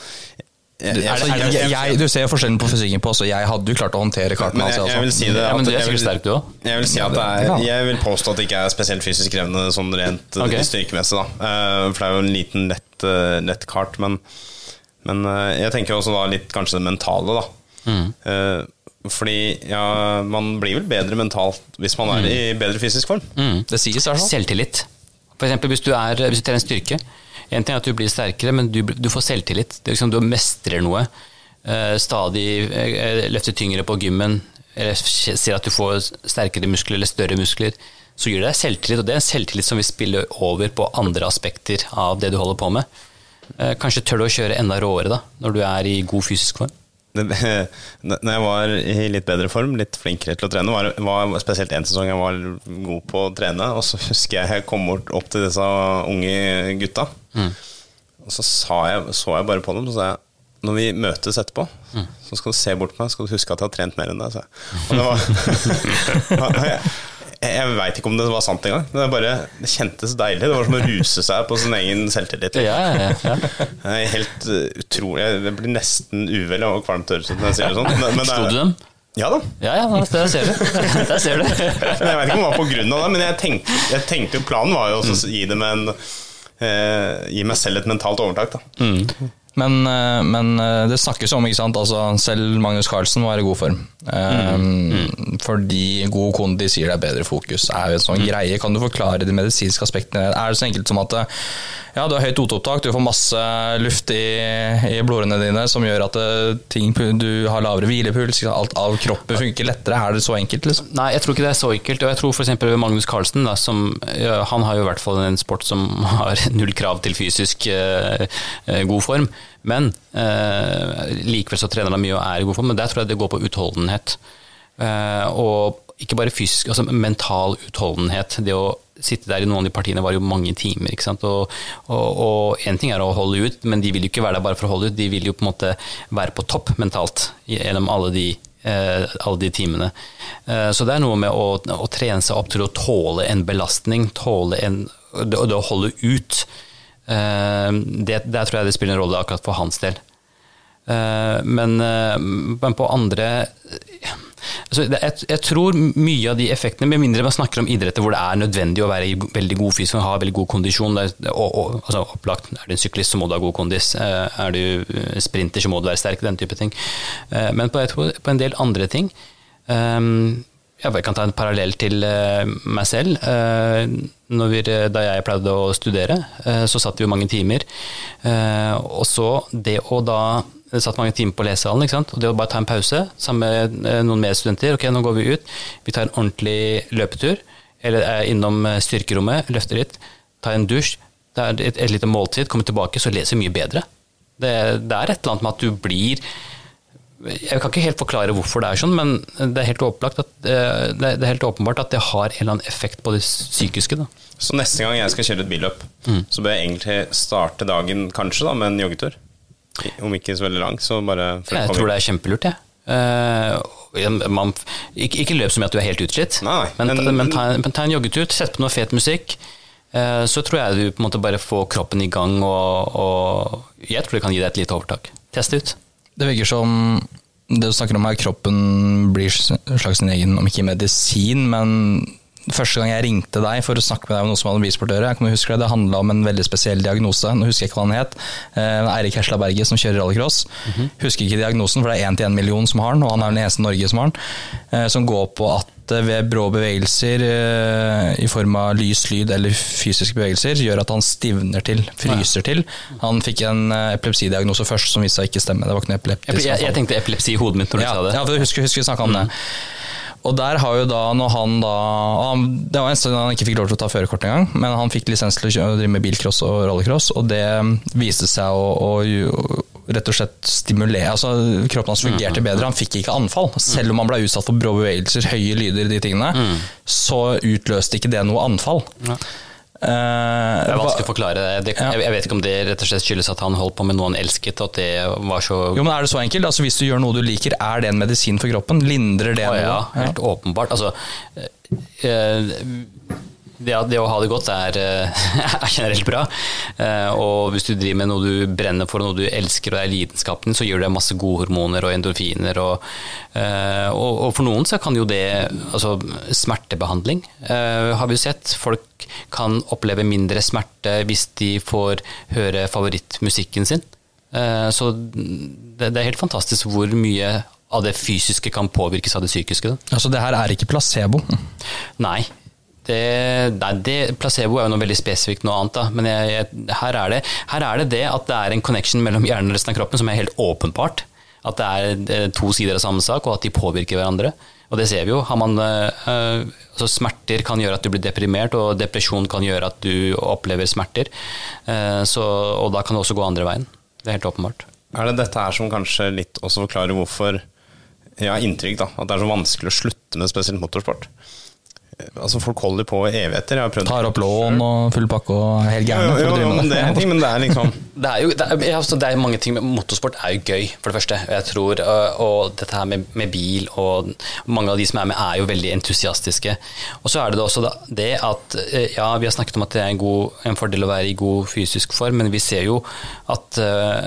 C: Du ser forskjellen på fysikken på, så jeg hadde jo klart å håntere karten.
D: Jeg vil si det.
B: Ja, men du sikkert sterk du også.
D: Jeg vil si at jeg vil påstå at det ikke spesielt fysisk krevende sånn rent styrkemessig da. For det jo en liten lett kart, men jeg tenker også da litt kanskje det mentale da. Fordi man blir vel bedre mentalt hvis man i bedre fysisk form.
C: Det sies sånn.
B: Selvtillit. For eksempel hvis du trener styrke, en ting at du blir sterkere, men du får selvtillit. Det liksom, du mestrer noe. Stadig løfter tyngre på gymmen, eller ser at du får sterkere muskler eller større muskler, så gir det deg selvtillit, og det en selvtillit som vil spille over på andre aspekter av det du holder på med. Kanskje tør du å kjøre enda råere da, når du i god fysisk form.
D: Når jeg var i litt bedre form, litt flinkere til å trene, var spesielt en sesong jeg var god på å trene, og så husker jeg kom opp til disse unge gutta, og så så jeg bare på dem, og så sa jeg, når vi møtes etterpå, så skal du se bort på meg, skal du huske at jeg har trent mer enn deg, og det var jeg vet ikke om det var sant en gang, men det kjentes deilig. Det var som å ruse seg på sin egen selvtillit.
B: Ja.
D: Helt utrolig. Det blir nesten uvel og kvalmt høres ut når jeg sier det sånn.
B: Slo du dem?
D: Ja da.
B: Ja, der ser du. Der ser du.
D: Jeg vet ikke om det var på grunn av det, men jeg tenkte jo planen var jo også å gi meg selv et mentalt overtak da.
C: Men det snakkes om, ikke sant, altså selv Magnus Carlsen var i god form. Fordi god kondi sier det bedre fokus. Jo en sånn greie. Kan du forklare de medisinske aspektene? Det så enkelt som at du har høyt O2-opptak, du får masse luft i blodårene dine som gjør at du har lavere hvilepuls, alt av kroppen funker lettere. Det så enkelt liksom?
B: Nei, jeg tror ikke det så enkelt. Og jeg tror for eksempel Magnus Carlsen da, han har jo i hvert fall en sport som har null krav til fysisk god form. Men likevel så trener han mye og i god form, men der tror jeg det går på utholdenhet. Og ikke bare fysisk, altså mental utholdenhet. Det å sitte der i noen av de partiene var jo mange timer, ikke sant? Og en ting å holde ut, men de vil jo ikke være der bare for å holde ut, de vil jo på en måte være på topp mentalt gjennom alle de timene. Så det noe med å trene seg opp til å tåle en belastning, det å holde ut. Der tror jeg det spiller en rolle akkurat for hans del. Men på andre altså jeg tror mye av de effektene, med mindre man snakker om idretter hvor det nødvendig å være i veldig god fysisk, ha veldig god kondisjon, altså opplagt, du en syklist så må du ha god kondis, du sprinter så må du være sterk, den type ting. Men på en del andre ting, jeg kan ta en parallell til meg selv. Da jeg pleide å studere, så satt vi jo mange timer, og så det å da satt mange timer på lesesalen, ikke sant? Og det å bare ta en pause sammen med noen medstudenter, ok, nå går vi ut, vi tar en ordentlig løpetur, eller innom styrkerommet, løfter litt, tar en dusj, det et lite måltid, kommer tilbake, så leser vi mye bedre. Det et eller annet med at du blir, jeg kan ikke helt forklare hvorfor det sånn, men det helt opplagt at det helt åpenbart at det har en eller annen effekt på det psykiske da.
D: Så neste gang jeg skal kjøre et billøp, så bør jeg egentlig starte dagen kanskje da med en joggetur? Om ikke så veldig lang, så bare...
B: Jeg tror det kjempelurt, ikke løp som at du helt utslitt, men ta en joggetur, sett på noe fet musikk, så tror jeg du på en måte bare får kroppen i gang, og jeg tror det kan gi deg et lite overtak. Test ut.
C: Det virker som det du snakker om her, kroppen blir en slags sin egen, om ikke medisin, men første gang jeg ringte deg for å snakke med deg om noe som hadde bilsportøre, jeg kan huske det handlet om en veldig spesiell diagnose, nå husker jeg ikke hva han het, Eirik Hesla Berge som kjører rallycross, husker ikke diagnosen, for det 1 til 1 million som har den, og han den eneste i Norge som har den, som går på at at ved brå bevegelser i form av lys, lyd eller fysiske bevegelser gjør at han stivner til, fryser til. Han fikk en epilepsidiagnose først som viste seg ikke stemme. Det var ikke noe epileptisk.
B: Jeg tenkte epilepsi i hodet mitt når du sa det.
C: Ja, for husker vi snakket om det. Og der har jo da, når det var en sted han ikke fikk lov til å ta førerkort en gang, men han fikk lisens til å drive med bilcross og rallycross, og det viste seg å rett og slett stimulere, altså kroppen hans fungerte bedre, han fikk ikke anfall, selv om han ble utsatt for brå bevegelser, høye lyder, de tingene, så utløste ikke det noe anfall.
B: Det vanskelig å forklare det. Jeg vet ikke om det rett og slett skyldes at han holdt på med noe han elsket, og at det var så...
C: Jo, men det så enkelt? Altså, hvis du gjør noe du liker, det en medisin for kroppen? Lindrer det noe?
B: Ja, helt åpenbart. Altså, det å ha det godt generelt bra, og hvis du driver med noe du brenner for, noe du elsker og lidenskapen, så gjør det masse gode hormoner og endorfiner, og for noen så kan jo det, altså smertebehandling, har vi jo sett, folk kan oppleve mindre smerte hvis de får høre favorittmusikken sin, så det helt fantastisk hvor mye av det fysiske kan påvirkes av det psykiske.
C: Altså det her ikke placebo?
B: Nei. Placebo jo noe veldig spesifikt noe annet da, men her er det at det en connection mellom hjernen og resten av kroppen som helt åpenbart, at det to sider av samme sak og at de påvirker hverandre, og det ser vi jo. Altså smerter kan gjøre at du blir deprimert, og depresjon kan gjøre at du opplever smerter, og da kan det også gå andre veien. Det helt åpenbart.
D: Det dette her som kanskje litt også forklarer hvorfor jeg har inntrykk da, at det så vanskelig å slutte med spesielt motorsport? Altså folk holder på evigheter.
C: Tar opp lån og full pakke og helt gjerne for å drive med det.
D: Det en ting, men det liksom
B: det mange ting med motorsport jo gøy, for det første. Jeg tror, og dette her med bil, og mange av de som med jo veldig entusiastiske. Og så det også det at, ja, vi har snakket om at det en fordel å være i god fysisk form, men vi ser jo at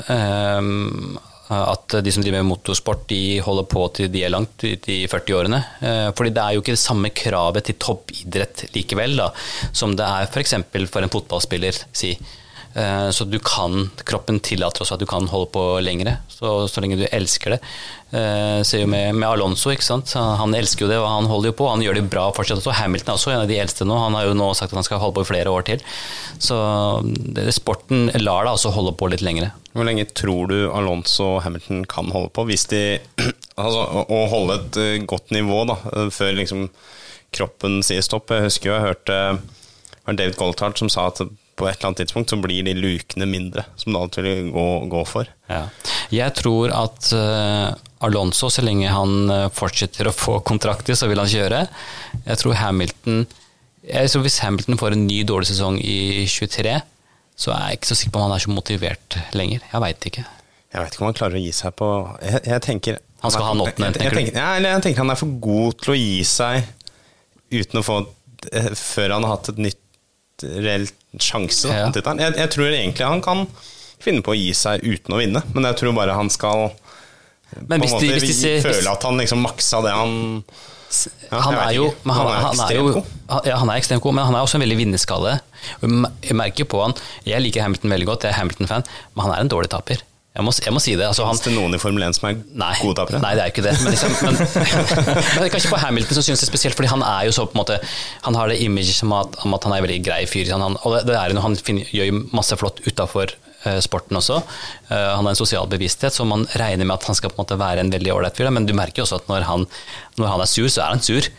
B: de som driver med motorsport, de holder på til de langt ut i 40-årene. Fordi det jo ikke det samme kravet til toppidrett likevel, da, som det for eksempel for en fotballspiller, si. Så kroppen tillater også at du kan holde på lengre, så lenge du elsker det. Ser jo med Alonso, ikke sant? Han elsker jo det, og han holder jo på, han gjør det bra fortsatt også. Hamilton også, en av de eldste nå, han har jo nå sagt at han skal holde på i flere år til. Så sporten lar da også holde på litt lengre.
D: Hvor lenge tror du Alonso og Hamilton kan holde på, hvis de, altså, å holde et godt nivå da, før liksom kroppen sier stopp? Jeg husker jo, jeg hørte David Coulthard som sa at på et eller annet tidspunkt så blir de lukene mindre, som det alltid vil gå for.
B: Ja. Jeg tror at Alonso, så lenge han fortsetter å få kontrakter, så vil han kjøre. Jeg tror hvis Hamilton får en ny dårlig sesong i 23, så jeg ikke så sikker på om han så motivert lenger. Jeg vet ikke.
D: Jeg vet ikke om han klarer å gi seg på... Jeg tenker...
B: Han skal ha en 8., tenker du?
D: Jeg tenker han for god til å gi seg uten å få... Før han har hatt et nytt reelt sjanse. Ja. Jeg tror egentlig han kan finne på å gi seg uten å vinne, men jeg tror bare han skal
B: men hvis
D: føle at han liksom maksa det han... Ja, han jo ekstremt god, men han også en veldig vinnerskalle. Jeg merker på han, jeg liker Hamilton veldig godt, jeg Hamilton-fan, men han en dårlig taper. Jeg må si det. Altså, Finnes det noen i Formel 1 som gode tapere?
B: Nei, det ikke det. Men, men kanskje på Hamilton så synes jeg spesielt, fordi han jo så på en måte, han har det image som at han en veldig grei fyr. Og det noe han gjør masse flott utenfor sporten også. Han en sosial bevissthet, så man regner med at han skal på en måte være en veldig ordentlig fyr, men du merker også at når han sur, så han sur.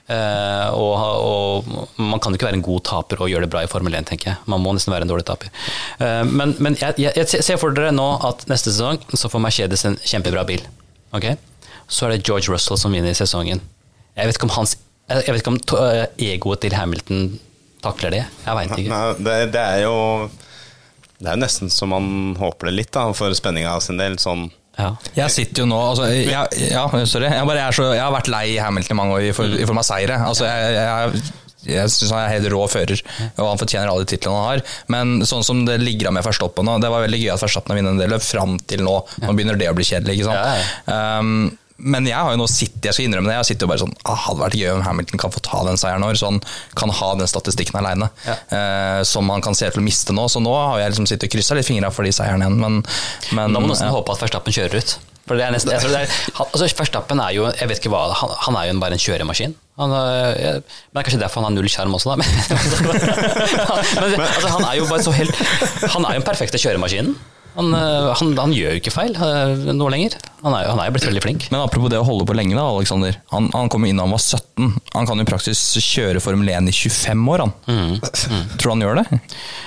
B: Og man kan ikke være en god taper og gjøre det bra i Formel 1, tenker jeg. Man må nesten være en dårlig taper. Men jeg ser for dere nå at neste sesong så får Mercedes en kjempebra bil. Okay? Så det George Russell som vinner i sesongen. Jeg vet ikke om egoet til Hamilton takler det. Jeg vet ikke.
D: Nei, det jo nesten som man håper det litt da, for spenninga av sin del, sånn.
C: Ja. Jeg sitter jo nå altså, jeg har vært lei Hamilton i mange år i form av seire. Altså, jeg synes han helt rå fører, og han fortjener alle titlene han har. Men sånn som det ligger av med Verstappen nå, det var veldig gøy at Verstappen har vunnet en del løp fram til nå. Nå begynner det å bli kjedelig, ikke sant? Men jeg har jo nå jeg skal innrømme det, jeg sitter jo bare sånn, hadde vært gøy om Hamilton kan få ta den seieren nå, så han kan ha den statistikken alene, som han kan se til å miste nå. Så nå har jeg liksom sittet og krysset litt fingre for de seierne igjen. Men
B: da må man nesten håpe at Verstappen kjører ut. For det nesten, jeg tror det altså Verstappen jo, jeg vet ikke hva, han jo bare en kjøremaskin. Men det kanskje derfor han har null skjerm også da. Men altså, han jo bare så helt, han jo en perfekte kjøremaskinen. Han gjør jo ikke feil nå lenger. Han jo blitt veldig flink.
C: Men apropos det å holde på lenge da, Alexander. Han kom inn da han var 17. Han kan jo praktisk kjøre Formel 1 i 25 år, han. Tror du han gjør det?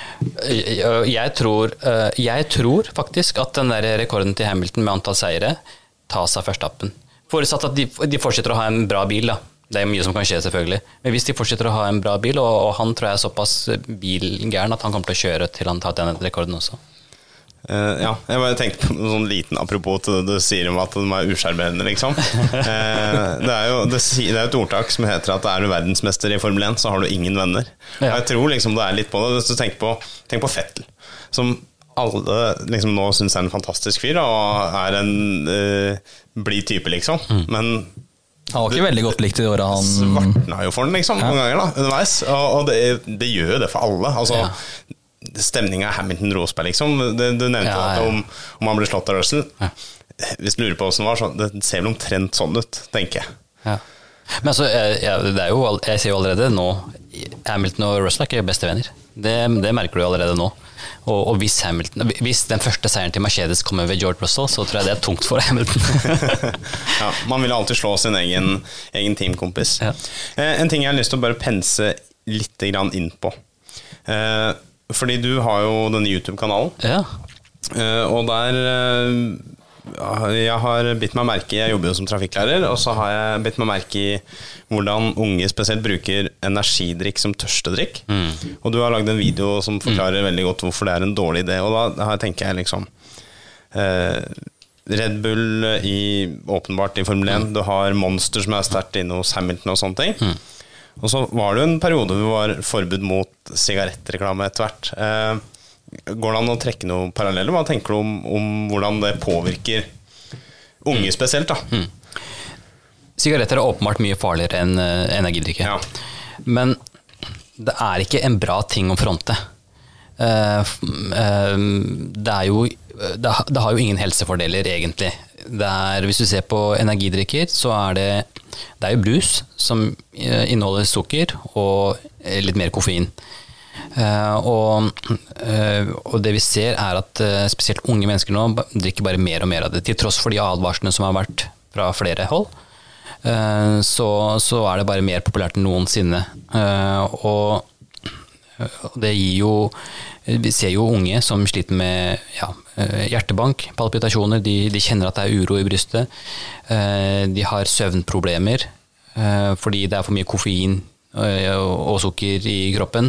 C: Jeg tror faktisk at den der rekorden til Hamilton med antall seire tas av Verstappen. Forutsatt at de fortsetter å ha en bra bil da. Det mye som kan skje selvfølgelig. Men hvis de fortsetter å ha en bra bil, og han tror jeg såpass bilgæren at han kommer til å kjøre til han tar den rekorden også.
D: Ja, jeg bare tenkte på noen sånn liten apropos til det du sier om at de usjarmerende, liksom. Det jo et ordtak som heter at er du verdensmester i Formel 1, så har du ingen venner. Ja. Jeg tror liksom det litt på det. Hvis du tenker på Vettel, som alle liksom nå synes en fantastisk fyr, og en blid type, liksom. Men
C: han var ikke veldig godt likt i året han
D: svartna jo for den, liksom, noen ganger da, underveis. Og det gjør jo det for alle. Altså, stemningen Hamilton-Rosberg, liksom. Du nevnte at om han ble slått av Russell. Hvis du lurer på hvordan det var, så det ser vel omtrent sånn ut, tenker jeg. Ja.
B: Men altså, det jo, jeg ser jo allerede nå, Hamilton og Russell ikke beste venner. Det merker du allerede nå. Og hvis den første seieren til Mercedes kommer ved George Russell, så tror jeg det tungt for Hamilton.
D: Ja, man vil alltid slå sin egen teamkompis. Ja. En ting jeg har lyst til å bare pense litt grann inn på. Fordi du har jo denne YouTube-kanalen. Ja. Og der jeg har bitt meg merke i, jeg jobber jo som trafikklærer, og så har jeg bitt meg merke i hvordan unge spesielt bruker energidrikk som tørstedrikk. Og du har laget en video som forklarer veldig godt hvorfor det en dårlig idé, og da tenker jeg liksom Red Bull åpenbart i Formel 1, du har Monster som sterkt inne hos Hamilton og sånne ting. Og så var det jo en periode hvor det var forbud mot sigarettreklame etter hvert. Går det an å trekke noen paralleller? Hva tenker du om hvordan det påvirker unge spesielt da?
B: Sigaretter åpenbart mye farligere enn energidrikke. Ja. Men det ikke en bra ting å fronte. Det har jo ingen helsefordeler egentlig. Hvis du ser på energidrikker, så det jo brus som inneholder sukker og litt mer koffein. Og det vi ser at spesielt unge mennesker nå drikker bare mer og mer av det, til tross for de advarslene som har vært fra flere hold. Så det bare mer populært enn noensinne. Og det gir jo, vi ser jo unge som sliter med hjertebank, palpitasjoner, de kjenner at det uro i brystet, de har søvnproblemer fordi det for mye koffein og sukker i kroppen,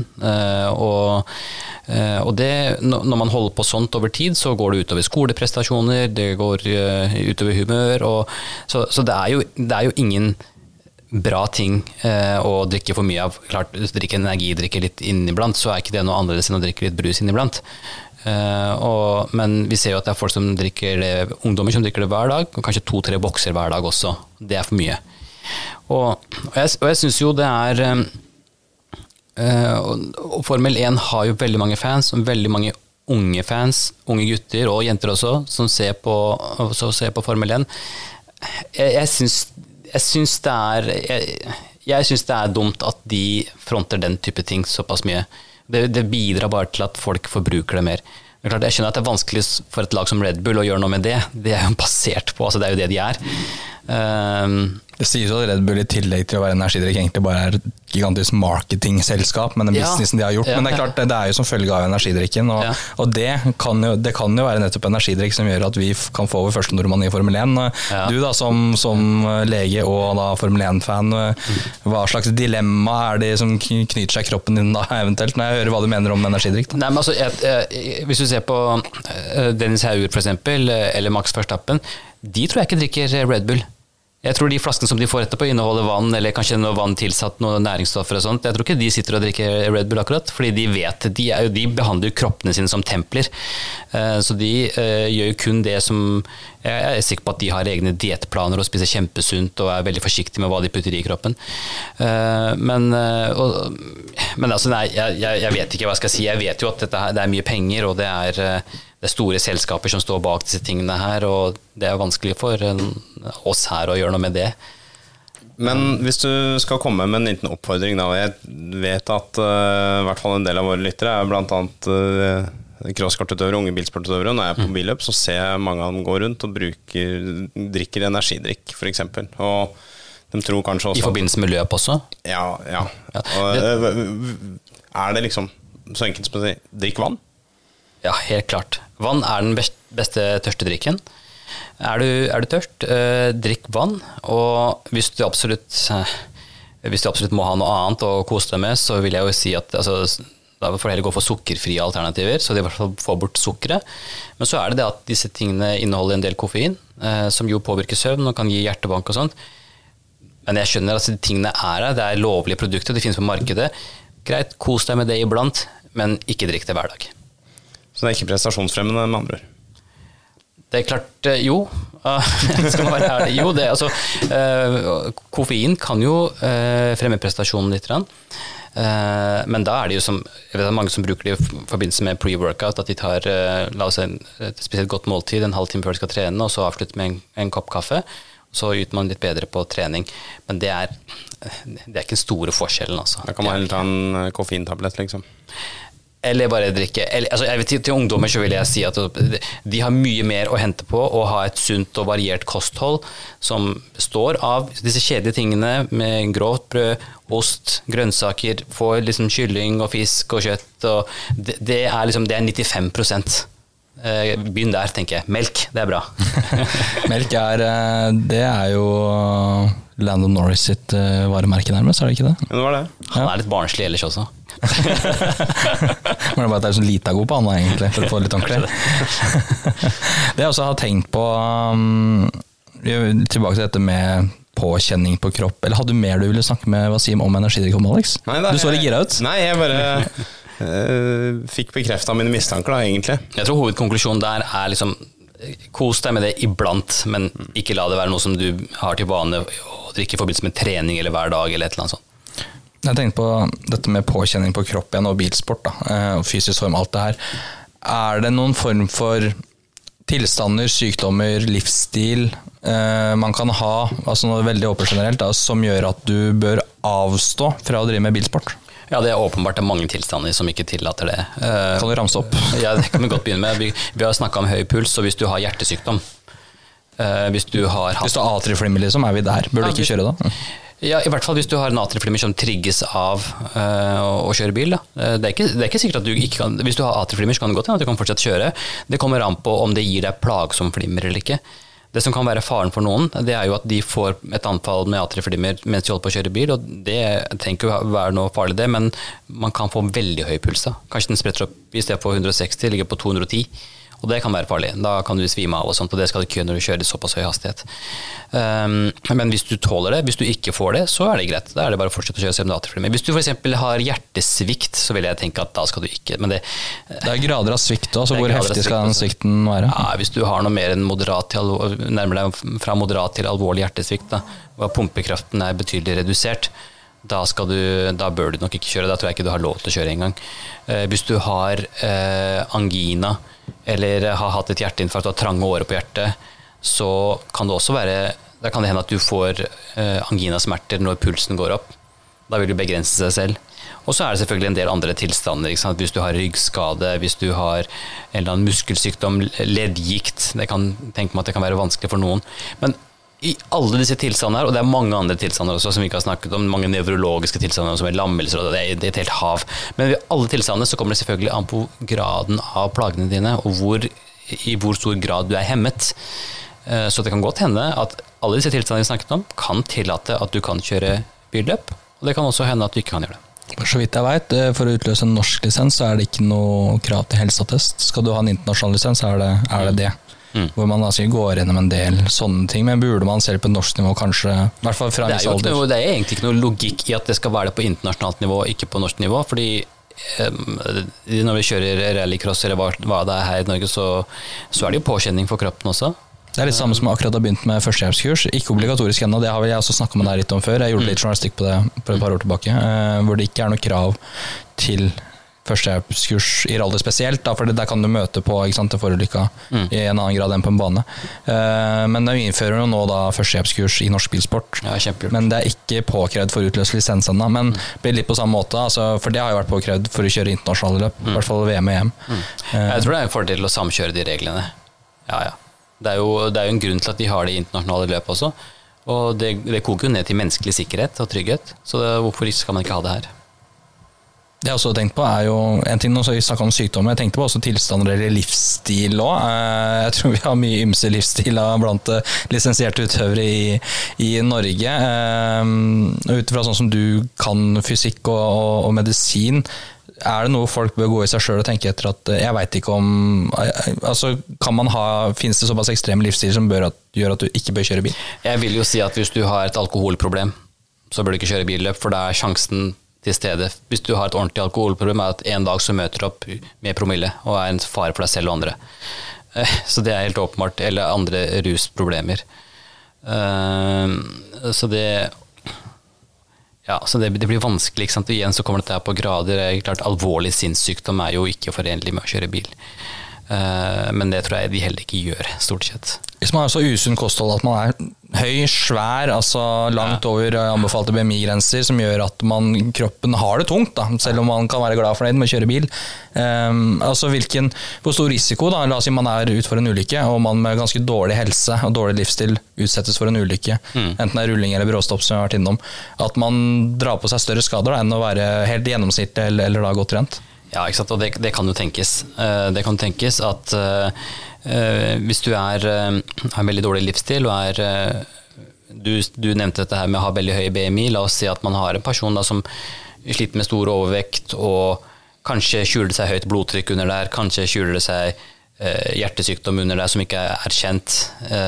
B: og det, når man holder på sånt over tid, så går det utover skoleprestasjoner, det går utover humør, så det jo ingen bra ting å drikke for mye av. Klart, hvis du drikker energidrikke litt inniblant, så ikke det noe annerledes enn å drikke litt brus inniblant. Men vi ser jo at det folk som drikker det, ungdommer som drikker det hver dag, og kanskje 2-3 bokser hver dag også. Det for mye. Og jeg synes jo det og Formel 1 har jo veldig mange fans, og veldig mange unge fans, unge gutter og jenter også, som ser på Formel 1. Jeg synes det dumt at de fronter den type ting såpass mye. Det bidrar bare til at folk forbruker det mer. Det klart, jeg skjønner at det vanskelig for et lag som Red Bull å gjøre noe med det. Det jo basert på, altså det jo det de
C: Det sies jo at Red Bull i tillegg til å være energidrikk egentlig bare et gigantisk marketingselskap med den businessen de har gjort, men det klart, det jo som følge av energidrikken, og det kan jo være nettopp energidrikk som gjør at vi kan få over første nordmann i Formel 1. Du da, som lege og da Formel 1-fan, hva slags dilemma det som knyter seg i kroppen din da, eventuelt, når jeg hører hva du mener om energidrikk?
B: Nei, men altså, hvis du ser på Dennis Hauger for eksempel, eller Max Verstappen, de tror jeg ikke drikker Red Bull. Jeg tror de flaskene som de får etterpå inneholder vann, eller kanskje noe vann tilsatt, noen næringsstoffer og sånt. Jeg tror ikke de sitter og drikker Red Bull akkurat, fordi de vet, de behandler jo kroppene sine som templer. Så de gjør jo kun det som, jeg er sikker på at de har egne diettplaner og spiser kjempesunt og er veldig forsiktige med hva de putter i kroppen. Men altså, nei, jeg vet ikke hva jeg skal si. Jeg vet jo at det er mye penger, og det er store selskaper som står bak disse tingene her, og det er vanskelig for oss her å gjøre noe med det.
D: Men hvis du skal komme med en liten oppfordring da, og jeg vet at i hvert fall en del av våre lyttere er blant annet crosskartutøvere, unge bilsportutøvere. Når jeg er på billøp, så ser jeg mange av dem gå rundt og drikker energidrikk, for eksempel. Og de tror kanskje også...
B: I forbindelse med løp også?
D: Ja. Og, er det liksom så enkelt som å si, drikk vann?
B: Ja, helt klart. Vann er den beste tørstedrikken. Er du tørst, drikk vann, og hvis du absolutt må ha noe annet å kose deg med, så vil jeg jo si at da får du heller gå for sukkerfrie alternativer, så de i hvert fall får bort sukkeret. Men så er det at disse tingene inneholder en del koffein, som jo påvirker søvn og kan gi hjertebank og sånt. Men jeg skjønner at tingene er her, det er lovlige produkter, det finnes på markedet. Greit, kos deg med det iblant, men ikke drikk det hver dag.
D: Så det er ikke prestasjonsfremmende med andre ord?
B: Det er klart, jo. Skal man være ærlig? Jo, koffein kan jo fremme prestasjonen litt. Men da er det jo som, jeg vet at mange som bruker det i forbindelse med pre-workout, at de tar, la oss si, et spesielt godt måltid, en halv time før de skal trene, og så avslutte med en kopp kaffe, så yter man litt bedre på trening. Men det er ikke en store forskjellen, altså. Da
D: kan man heller ta en koffeintablett, liksom.
B: Eller bare drikke. Jeg vet, til ungdommer så vil jeg si at de har mye mer å hente på å ha et sunt og variert kosthold som består av disse kjedelige tingene med grovt brød, ost, grønnsaker, får liksom kylling og fisk og kjøtt. Og det er 95%. Begynn der, tenker jeg. Melk, det er bra.
C: Melk det er jo Lando Norris sitt varemerke nærmest, er det ikke det?
D: Ja, det var det.
B: Han er litt barnslig ellers også.
C: Men det er bare at det er sånn lite god på han egentlig, for å få det litt ordentlig. Det jeg også har tenkt på, tilbake til dette med påkjenning på kropp, eller hadde du mer du ville snakke med Wasim om energidrikk om, Alex?
D: Nei,
C: du så litt gira ut.
D: Nei, jeg bare fikk bekreftet mine mistanker da, egentlig.
B: Jeg tror hovedkonklusjonen der er liksom, kos deg med det iblant, men ikke la det være noe som du har til vane å drikke i forbindelse med trening eller hver dag eller et eller annet sånt.
C: Jeg tenkte på dette med påkjenning på kropp igjen og bilsport da, og fysisk form, alt det her. Er det noen form for tilstander, sykdommer, livsstil man kan ha, altså noe veldig åpent generelt, da, som gjør at du bør avstå fra å drive med bilsport?
B: Ja, det er åpenbart mange tilstander som ikke tillater det.
C: Kan du ramse opp?
B: Ja, det kan vi godt begynne med. Vi har snakket om høy puls, og hvis du har hjertesykdom, hvis du har
C: atrieflimmer liksom, er vi der? Bør du ikke kjøre da?
B: Ja, i hvert fall hvis du har en atrieflimmer som trigges av å kjøre bil. Da. Det er ikke sikkert at du ikke kan, hvis du har atrieflimmer så kan det godt hende at du kan fortsatt kjøre. Det kommer an på om det gir deg plagsom flimmer eller ikke. Det som kan være faren for noen, det er jo at de får et anfall med atrieflimmer mens de holder på å kjøre bil, og det trenger ikke være noe farlig det, men man kan få veldig høy puls da. Kanskje den spretter opp i stedet for 160, ligger på 210. Og det kan være farlig. Da kan du svime av og sånt, og det skal du ikke gjøre når du kjører i såpass høy hastighet. Men hvis du tåler det, hvis du ikke får det, så er det greit. Da er det bare å fortsette å kjøre selv med atrieflimmer. Hvis du for eksempel har hjertesvikt, så vil jeg tenke at da skal du ikke. Men det
C: er grader av svikt også, så hvor heftig skal den svikten være?
B: Ja, hvis du har noe mer enn nærmer deg fra moderat til alvorlig hjertesvikt, da, hvor pumpekraften er betydelig redusert, da bør du nok ikke kjøre. Da tror jeg ikke du har lov til å kjøre engang. Hvis du har angina, eller har hatt et hjerteinfarkt og har trange årer på hjertet, så kan det også være, da kan det hende at du får anginasmerter når pulsen går opp. Da vil du begrense seg selv. Og så er det selvfølgelig en del andre tilstander, ikke sant? Hvis du har ryggskade, hvis du har en eller annen muskelsykdom, leddgikt, det kan tenke meg at det kan være vanskelig for noen. Men i alle disse tilstander, og det er mange andre tilstander også som vi ikke har snakket om, mange nevrologiske tilstander som er lammelser, og det er et helt hav. Men ved alle tilstander så kommer det selvfølgelig an på graden av plagene dine, og i hvor stor grad du er hemmet. Så det kan godt hende at alle disse tilstandene vi snakket om kan tillate at du kan kjøre billøp, og det kan også hende at du ikke kan gjøre det.
C: Så vidt jeg vet, for å utløse en norsk lisens så er det ikke noe krav til helseattest. Skal du ha en internasjonal lisens, så er det det. hvor man da går gjennom en del sånne ting, men burde man selv på norsk nivå kanskje, I hvert fall fra en viss alder?
B: Det er egentlig ikke noe logikk I at det skal være det på internasjonalt nivå, ikke på norsk nivå, fordi når vi kjører rallycross eller hva det her I Norge, så det jo påkjenning for kroppen også.
C: Det litt samme som jeg akkurat har begynt med førstehjelpskurs, ikke obligatorisk ennå, det har jeg også snakket med deg litt om før, jeg gjorde litt journalistikk på det for et par år tilbake, hvor det ikke noe krav til førstehjelpskurs I rally spesielt, da, for der kan du møte på ikke sant, til forulykka I en annen grad enn på en bane. Men vi innfører jo nå da førstehjelpskurs I norsk bilsport, men det ikke påkrevd for utløst lisens ennå, men det blir litt på samme måte, altså, for det har jo vært påkrevd for å kjøre internasjonale løp, I hvert fall VM og EM.
B: Jeg tror det en fordel å samkjøre de reglene. Ja. Det jo en grunn til at de har det I internasjonale løp også, og det koker jo ned til menneskelig sikkerhet og trygghet, så hvorfor skal man ikke ha det her?
C: Det jeg også har tenkt på jo en ting nå så vi snakket om sykdommer, jeg tenkte på også tilstander eller livsstil også. Jeg tror vi har mye ymse livsstiler blant lisensierte utøvere I Norge. Utifra sånn som du kan fysikk og medisin, det noe folk bør gå I seg selv og tenke etter at jeg vet ikke om altså finnes det såpass ekstrem livsstil som gjør at du ikke bør kjøre bil? Jeg
B: vil jo si at hvis du har et alkoholproblem så bør du ikke kjøre billøp, for da sjansen til stede. Hvis du har et ordentlig alkoholproblem at en dag så møter du opp med promille og en fare for deg selv og andre. Så det helt åpenbart, eller andre rusproblemer. Så det blir vanskelig, ikke sant? Igjen så kommer dette her på grader. Klart, alvorlig sinnssykdom jo ikke forenlig med å kjøre bil. Men det tror jeg de heller ikke gjør, stort sett.
C: Hvis man har så usunn kosthold at man høy, svær, altså langt over anbefalte BMI-grenser, som gjør at kroppen har det tungt, da, selv om man kan være glad for det med å kjøre bil. Altså hvor stor risiko, da, la oss si man ut for en ulykke, og man med ganske dårlig helse og dårlig livsstil utsettes for en ulykke, enten det rulling eller bråstopp som jeg har vært innom, at man drar på seg større skader da, enn å være helt gjennomsnittlig eller da godt trent.
B: Ja, ikke sant? Og det kan jo tenkes. Det kan tenkes at hvis du har en veldig dårlig livsstil og du nevnte dette her med å ha veldig høy BMI, la oss si at man har en person da, som sliter med stor overvekt og kanskje skjuler det seg høyt blodtrykk under der, kanskje skjuler det seg hjertesykdom under der som ikke kjent,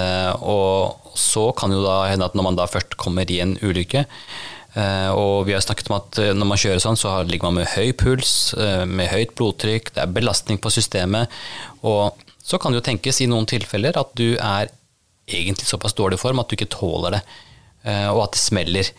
B: og så kan jo da hende at når man da først kommer I en ulykke, og vi har snakket om at når man kjører sånn så ligger man med høy puls, med høyt blodtrykk, det belastning på systemet, og så kan det jo tenkes I noen tilfeller at du egentlig såpass dårlig form at du ikke tåler det, og at det smeller.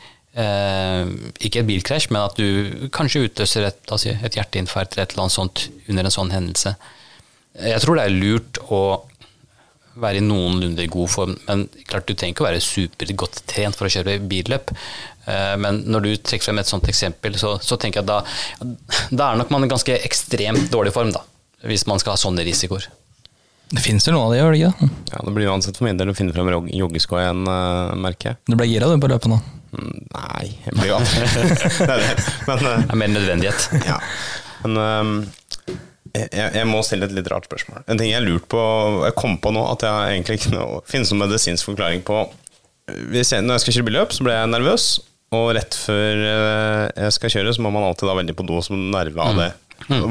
B: Ikke et bilkrasj, men at du kanskje utløser et hjerteinfarkt eller et eller annet sånt under en sånn hendelse. Jeg tror det lurt å være I noenlunde god form, men klart du trenger ikke å være supergodt trent for å kjøre billøp, men når du trekker frem et sånt eksempel, så tenker jeg at da nok man I ganske ekstremt dårlig form da, hvis man skal ha sånne risikoer.
C: Det finnes jo noe av det, gjør det ikke?
D: Ja, det blir jo ansett for min del å finne frem joggesko igjen, merker jeg.
C: Du ble gira du på løpet nå?
D: Nei, jeg blir jo aldri. Det
B: mer nødvendighet.
D: Ja, men jeg må stille et litt rart spørsmål. En ting jeg lurt på, jeg kom på nå at jeg egentlig ikke finnes noen medisinsk forklaring på. Når jeg skal kjøre billøp, så ble jeg nervøs, og rett før jeg skal kjøre, så må man alltid da veldig på do som nerve av det.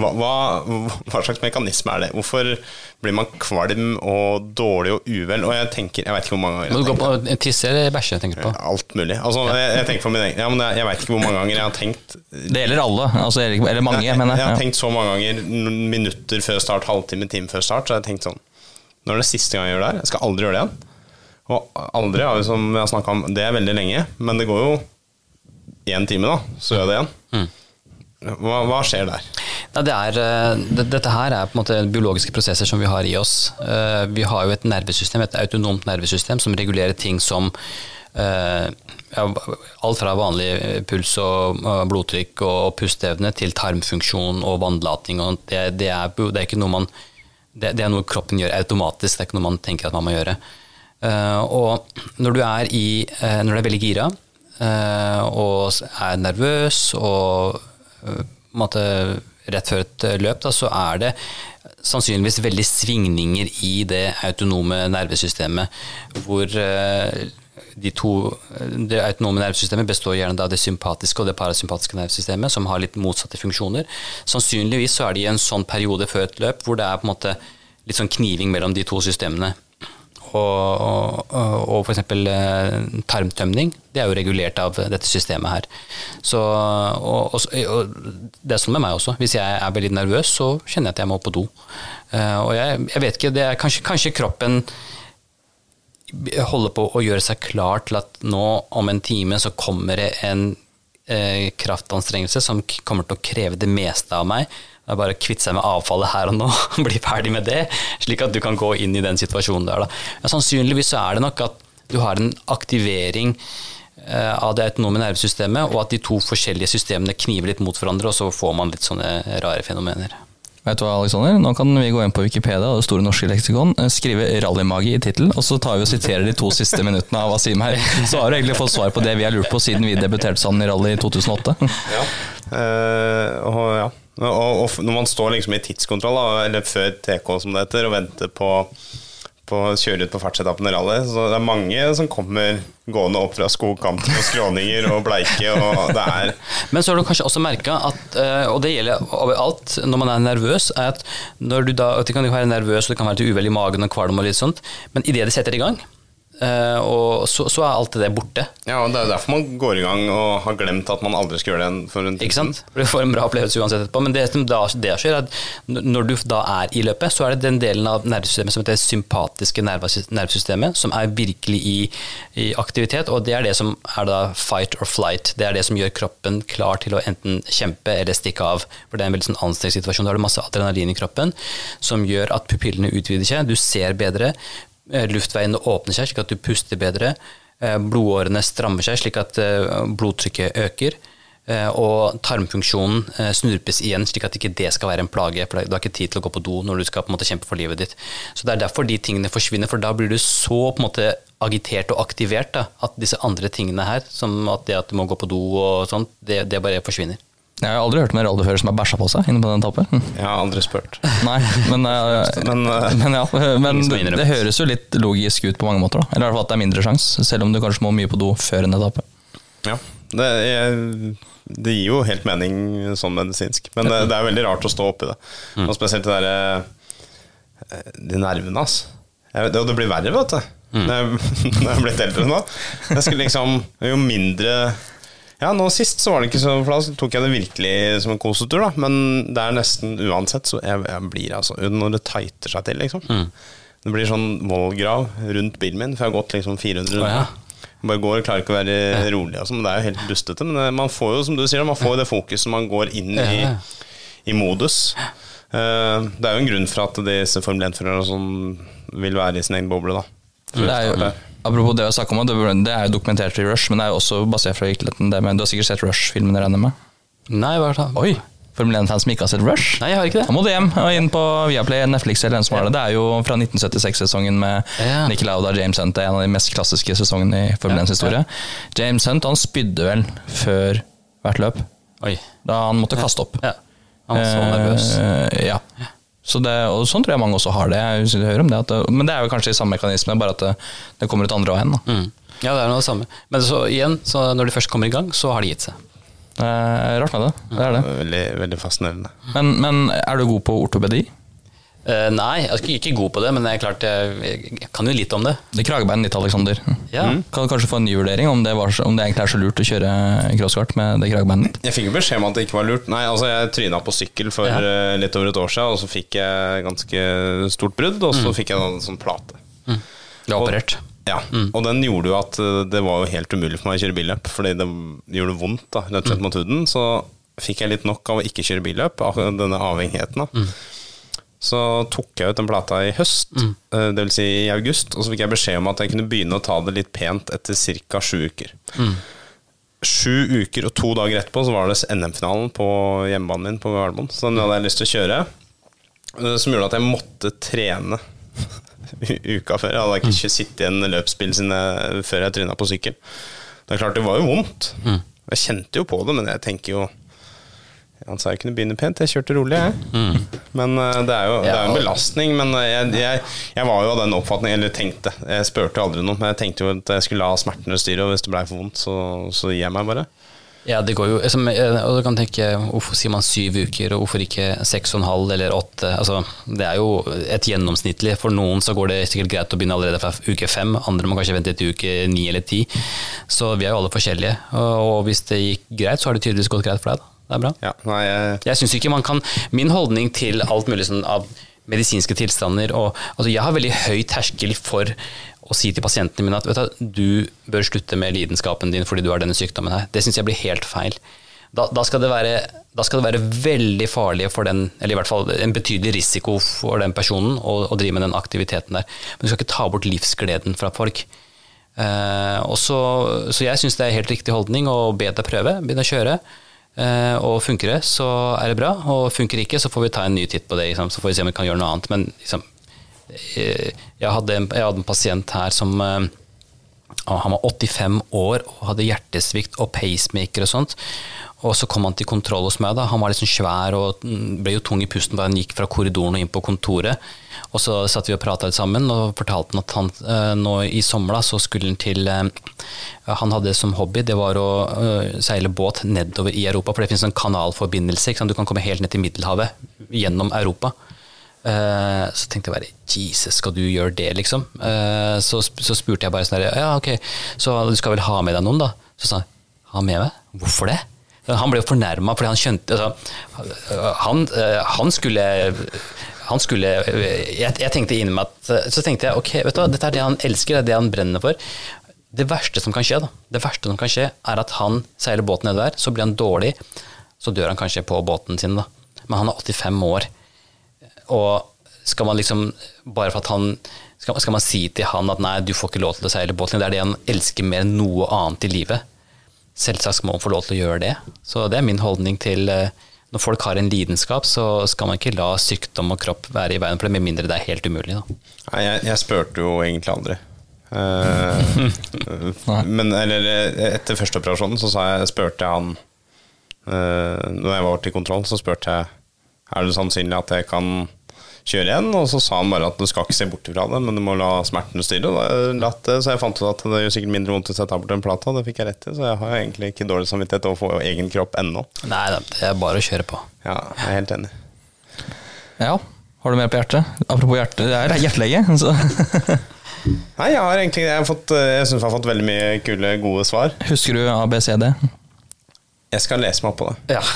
D: Hva slags mekanisme det? Hvorfor blir man kvalm og dårlig og uvel? Og jeg vet ikke hvor mange ganger
B: Må du gå på tisse eller bæsje, tenker du på?
D: Alt mulig. Altså, jeg tenker for min egen, men jeg vet ikke hvor mange ganger jeg har tenkt.
C: Det gjelder alle, altså, eller mange, mener jeg.
D: Jeg har tenkt så mange ganger, minutter før start, halvtime, time før start, så jeg har tenkt sånn, når det siste gang jeg gjør det her, jeg skal aldri gjøre det igjen. Og aldri, som jeg har snakket om, det veldig lenge, men det går jo 1 time da, så gjør jeg det igjen. Hva skjer der?
B: Dette her på en måte biologiske prosesser som vi har I oss. Vi har jo et nervesystem, et autonomt nervesystem som regulerer ting som alt fra vanlig puls og blodtrykk og pusteevne til tarmfunksjon og vannlating. Og det er ikke noe det er noe kroppen gjør automatisk, det er ikke noe man tenker at man må gjøre. Og når du når du er veldig gira og nervøs og rett før et løp, da, så det sannsynligvis veldig svingninger I det autonome nervesystemet, hvor det autonome nervesystemet består gjerne av det sympatiske og det parasympatiske nervesystemet, som har litt motsatte funksjoner. Sannsynligvis så det I en sånn periode før et løp, hvor det på en måte litt sånn kniving mellom de to systemene. og for eksempel tarmtømning, det jo regulert av dette systemet her. Så, og det sånn med meg også. Hvis jeg veldig nervøs, så kjenner jeg at jeg må på do. Og jeg vet ikke, det kanskje kroppen holder på å gjøre seg klar til at nå om en time så kommer det en kraftanstrengelse som kommer til å kreve det meste av meg. Det bare kvitte seg med avfallet her og nå, bli ferdig med det, slik at du kan gå inn i den situasjonen der. Da. Ja, sannsynligvis så det nok at du har en aktivering av det autonome nervesystemet, og at de to forskjellige systemene kniver litt mot hverandre, og så får man litt sånne rare fenomener.
C: Vet du hva, Alexander? Nå kan vi gå inn på Wikipedia, det store norske leksikon, skrive rallymagi i titel, og så tar vi og siterer de 2 siste minuttene av Wasim her. Så har du egentlig fått svar på det vi har lurt på siden vi debuterte sammen i rally i 2008.
D: Ja, og når man står liksom i tidskontroll, eller før TK som det heter, og venter på å kjøre ut på fartsetappen i rally, så det mange som kommer gående opp fra skogkanter og skråninger og bleike, og det
B: Men så har du kanskje også merket at, og det gjelder overalt når man nervøs, at når du da, det kan jo være nervøs, og det kan være til uvel i magen og kvalm og litt sånt, men i det setter i gang, og så alt det borte.
D: Ja, og det derfor man går i gang og har glemt at man aldri skal gjøre det for en tid.
B: Ikke sant? For du får en bra opplevelse uansett etterpå, men det som da skjer at når du da i løpet, så det den delen av nervesystemet som heter det sympatiske nervesystemet, som virkelig i aktivitet, og det det som da fight or flight. Det det som gjør kroppen klar til å enten kjempe eller stikke av, for det en veldig sånn anstrengt situasjon. Da har du masse adrenalin i kroppen, som gjør at pupillene utvider seg, du ser bedre, luftveiene åpner seg slik at du puster bedre, blodårene strammer seg slik at blodtrykket øker, og tarmfunksjonen snurpes igjen slik at ikke det skal være en plage, for du har ikke tid til å gå på do når du skal på en måte kjempe for livet ditt. Så det derfor de tingene forsvinner, for da blir du så på en måte agitert og aktivert da, at disse andre tingene her, som at du må gå på do og sånt, det bare forsvinner.
C: Jeg har aldri hørt med rallyfører som har bæsja på seg inne på den tappet.
D: Jeg har aldri spurt.
C: Nei, men det høres jo litt logisk ut på mange måter da. Eller i hvert fall at det mindre sjans, selv om du kanskje må mye på do før en etappe.
D: Ja, det gir jo helt mening sånn medisinsk, men det veldig rart å stå oppi det. Og spesielt det de nervene, altså. Det blir verre, vet du. Når jeg blitt eldre nå. Jeg skulle liksom, jo mindre... Ja, nå sist så var det ikke så, for da tok jeg det virkelig som en kosetur da, men det nesten uansett, så jeg blir altså, når det tighter seg til liksom. Det blir sånn vollgrav rundt bilen min, for jeg har gått liksom 400 runder. Bare går og klarer ikke å være rolig, altså, men det jo helt bustete, men man får jo, som du sier, man får jo det fokuset man går inn i modus. Det jo en grunn for at disse Formel 1-førere som vil være i sin egen boble da.
C: Det jo... Apropos det å snakke om, det jo dokumentert i Rush, men det jo også basert fra virkeligheten. Men du har sikkert sett Rush-filmen jeg regner med?
B: Nei, hva det?
C: Oi, Formel 1-fans som ikke har sett Rush?
B: Nei, jeg har ikke det.
C: Da må du hjem og inn på Viaplay, Netflix eller den som har det. Det jo fra 1976-sesongen med Niki Lauda og James Hunt. Det en av de mest klassiske sesongene i Formel 1-historie. James Hunt, han spydde vel før hvert løp.
B: Oi.
C: Da han måtte kaste opp.
B: Ja, han var så nervøs.
C: Ja. Så og sånn tror jeg mange også har det. Jeg hører om det, men det jo kanskje i samme mekanisme, bare at det kommer ut andre veien.
B: Ja, det noe det samme. Men så igjen, så når de først kommer i gang, så har de gitt seg.
C: Rart med det. Det det.
D: Veldig, veldig fascinerende.
C: Men du god på ortopedi?
B: Nei, jeg er ikke god på det, men det klart jeg kan jo litt om det.
C: Det kragebein ditt, Alexander.
B: Ja.
C: Kan du kanskje få en ny vurdering om det egentlig så lurt å kjøre crosskart med det kragebeinet ditt?
D: Jeg fikk jo beskjed om at det ikke var lurt. Nei, altså jeg trynet på sykkel for litt over et år siden, og så fikk jeg ganske stort brudd, og så fikk jeg en sånn plate.
B: Du har operert?
D: Ja, og den gjorde jo at det var jo helt umulig for meg å kjøre billøp, fordi det gjorde vondt da, rett og slett mot huden, så fikk jeg litt nok av å ikke kjøre billøp, av denne avhengigheten da. Så tok jeg ut den plata i høst, det vil si i august, og så fikk jeg beskjed om at jeg kunne begynne å ta det litt pent etter cirka 7 uker. 7 uker og 2 dager etterpå så var det NM-finalen på hjemmebanen min på Gardermoen, så den hadde jeg lyst til å kjøre, som gjorde at jeg måtte trene uka før. Jeg hadde ikke sittet i en løpsbil før jeg trynet på sykkel. Det klart, det var jo vondt. Jeg kjente jo på det, men jeg tenker jo han sa jeg kunne begynne pent, jeg kjørte rolig men det jo en belastning, men jeg var jo av den oppfatningen, eller tenkte, jeg spurte aldri noe, men jeg tenkte jo at jeg skulle la smertene styre, og hvis det ble for vondt så gir jeg meg bare.
B: Ja, det går jo, og du kan tenke, hvorfor sier man 7 uker, og hvorfor ikke 6,5 eller 8? Altså, det er jo et gjennomsnittlig. For noen så går det sikkert greit å begynne allerede fra uke 5, andre må kanskje vente til uke 9 eller 10. Så vi er jo alle forskjellige, og hvis det gikk greit, så har det tydeligvis gått greit for deg da. Det er bra.
D: Ja, nei,
B: jeg synes ikke man kan, min holdning til alt mulig sånn av medisinske tilstander, og altså jeg har veldig høy terskel for å si til pasientene mine at vet du bør slutte med lidenskapen din fordi du har denne sykdommen her. Det synes jeg blir helt feil. Da skal det være veldig farlig for den, eller i hvert fall en betydelig risiko for den personen å drive med den aktiviteten der. Men du skal ikke ta bort livsgleden fra folk. Så jeg synes det er helt riktig holdning å be deg prøve, begynne å kjøre. Og funker det, så er det bra. Og funker ikke, så får vi ta en ny titt på det. Liksom. Så får vi se om vi kan gjøre noe annet. Men liksom, jeg hadde en pasient her som han var 85 år og hadde hjertesvikt og pacemaker og sånt. Og så kom han til kontroll hos meg da. Han var liksom svær og ble jo tung i pusten da han gikk fra korridoren og inn på kontoret. Og så satt vi og pratet litt sammen og fortalte han at han nå i sommer da, så skulle han til han hadde som hobby, det var å seile båt nedover i Europa, for det finnes en kanalforbindelse, ikke sant? Du kan komme helt ned til Middelhavet gjennom Europa. Så tenkte jeg bare, Jesus, skal du gjøre det liksom? Så spurte jeg bare sånn der, ja ok, så du skal vel ha med deg noen da? Så sa han, ha med meg? Hvorfor det? Han ble jo fornærmet, fordi han skjønte, han skulle jeg tenkte inni meg at, så tenkte jeg, ok, vet du hva, dette er det han elsker, det er det han brenner for. Det verste som kan skje da, er at han seiler båten ned der, så blir han dårlig, så dør han kanskje på båten sin da. Men han er 85 år, og skal man liksom, bare for at han, skal man si til han at nei, du får ikke lov til å seile båten, det er det han elsker mer enn noe annet i livet. Selvsagt må man få lov til å gjøre det. Så det er min holdning til når folk har en lidenskap, så skal man ikke la sykdom og kropp være i veien for det, med mindre det er helt umulig. Da.
D: Nei, jeg spurte jo egentlig aldri. Men etter første operasjonen så spurte jeg han, når jeg var til kontroll, så spurte jeg, er det sannsynlig at jeg kan kjøre igjen? Og så sa han bare at du skal ikke se bort ifra det, men du må la smerten styre. Så jeg fant ut at det er jo sikkert mindre vondt hvis jeg tar bort en plate, og det fikk jeg rett i, så jeg har egentlig ikke dårlig samvittighet å få egen kropp ennå. Nei,
B: det er bare å kjøre på.
D: Ja, jeg er helt enig.
C: Ja, har du mer på hjertet? Apropos hjertet, det er hjertelege. Så.
D: Nei, jeg synes jeg har fått veldig mye kule, gode svar.
C: Husker du ABCD?
D: Jeg skal lese meg opp på det.
B: Ja.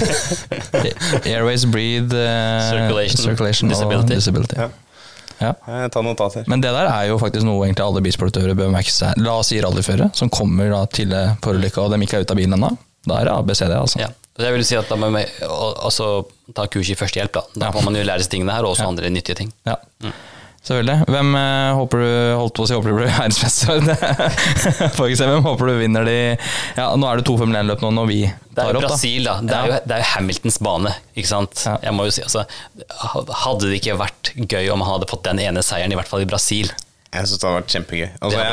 C: Airways, breathe, circulation og disability.
D: Ja.
C: Ja.
D: Jeg tar notater.
C: Men det der er jo faktisk noe egentlig alle bilsportører bør merke seg. La oss si rallyførere som kommer da til forulykka, og de ikke er ute av bilen ennå. Da er det ABCD, altså.
B: Ja. Jeg vil si at da må man ta kurs i førstehjelp. Da får man jo lære seg tingene her, og også andre nyttige ting.
C: Ja. Selvfølgelig. Hvem håper du blir verdensmester? For eksempel, hvem håper du vinner de? Ja, nå er det 2 Formel 1-løp nå når vi tar opp. Det er jo Brasil, da. Det er jo Hamiltons bane, ikke sant? Ja. Jeg må jo si, altså, hadde det ikke vært gøy om han hadde fått den ene seieren, i hvert fall i Brasil?
D: Jeg synes det hadde vært kjempegøy. Altså,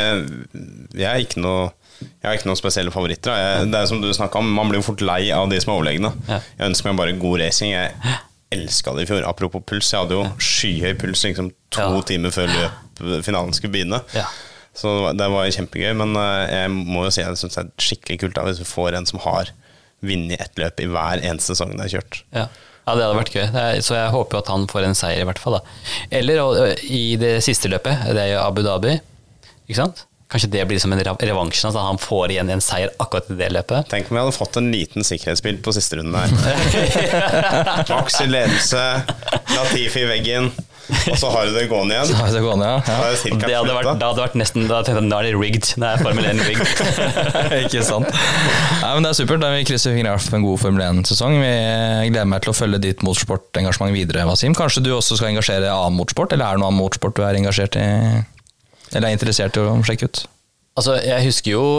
D: jeg har ikke noen spesielle favoritter. Det er som du snakket om, man blir jo fort lei av de som er overlegne. Ja. Jeg ønsker meg bare god racing. Jeg elsket det i fjor. Apropos puls, jeg hadde jo skyhøy puls liksom 2 timer før finalen skulle begynne. Ja. Så det var kjempegøy, men jeg må jo si at jeg synes det er skikkelig kult da, hvis vi får en som har vunnet ett løp i hver eneste sesong det er kjørt. Ja, det hadde vært gøy. Så jeg håper at han får en seier i hvert fall da. Eller i det siste løpet, det er jo Abu Dhabi, ikke sant? Kanskje det blir som en revansjen, at han får igjen en seier akkurat i det løpet. Tenk om vi hadde fått en liten sikkerhetsbil på siste runden der. Max i ledelse, Latifi i veggen, og så har du det gående igjen. Det hadde vært nesten, da tenkte jeg, da er det rigged, det er Formel 1 rigged. Ikke sant? Nei, men det er supert, da vi krysser fingrene for en god Formel 1-sesong. Vi gleder meg til å følge ditt motorsportengasjement videre, Wasim. Kanskje du også skal engasjere annen motorsport, eller er det noe annen motorsport du er engasjert i? Eller er interessert i å sjekke ut? Altså, jeg husker jo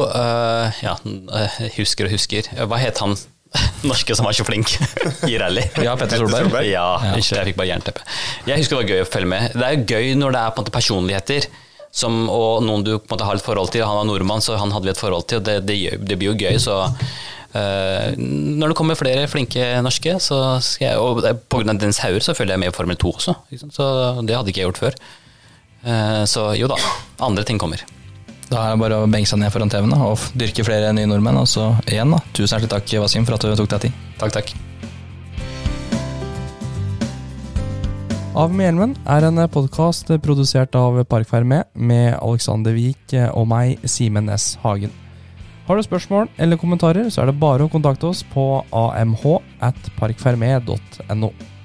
D: husker. Hva het han norske som var så flink i rally? Ja, Petter Solberg. Ja, jeg fikk bare jernteppe. Jeg husker det var gøy å følge med. Det er jo gøy når det er på en måte personligheter og noen du på en måte har et forhold til. Han var nordmann, så han hadde vi et forhold til, og det blir jo gøy. Så når det kommer flere flinke norske, så skal jeg, og på grunn av Dennis Hauer, så følger jeg med i Formel 2 også. Så det hadde ikke jeg gjort før. Så jo da, andre ting kommer.
C: Da er det bare å benke seg ned foran TV-en og dyrke flere nye nordmenn. Og så igjen da, tusen hjertelig takk Wasim for at du tok deg tid.
B: Takk.
E: Av med hjelmen en podcast produsert av Park Fermé med Alexander Vik og meg, Simen Næss Hagen. Har du spørsmål eller kommentarer, så det bare å kontakte oss på amh@parkferme.no.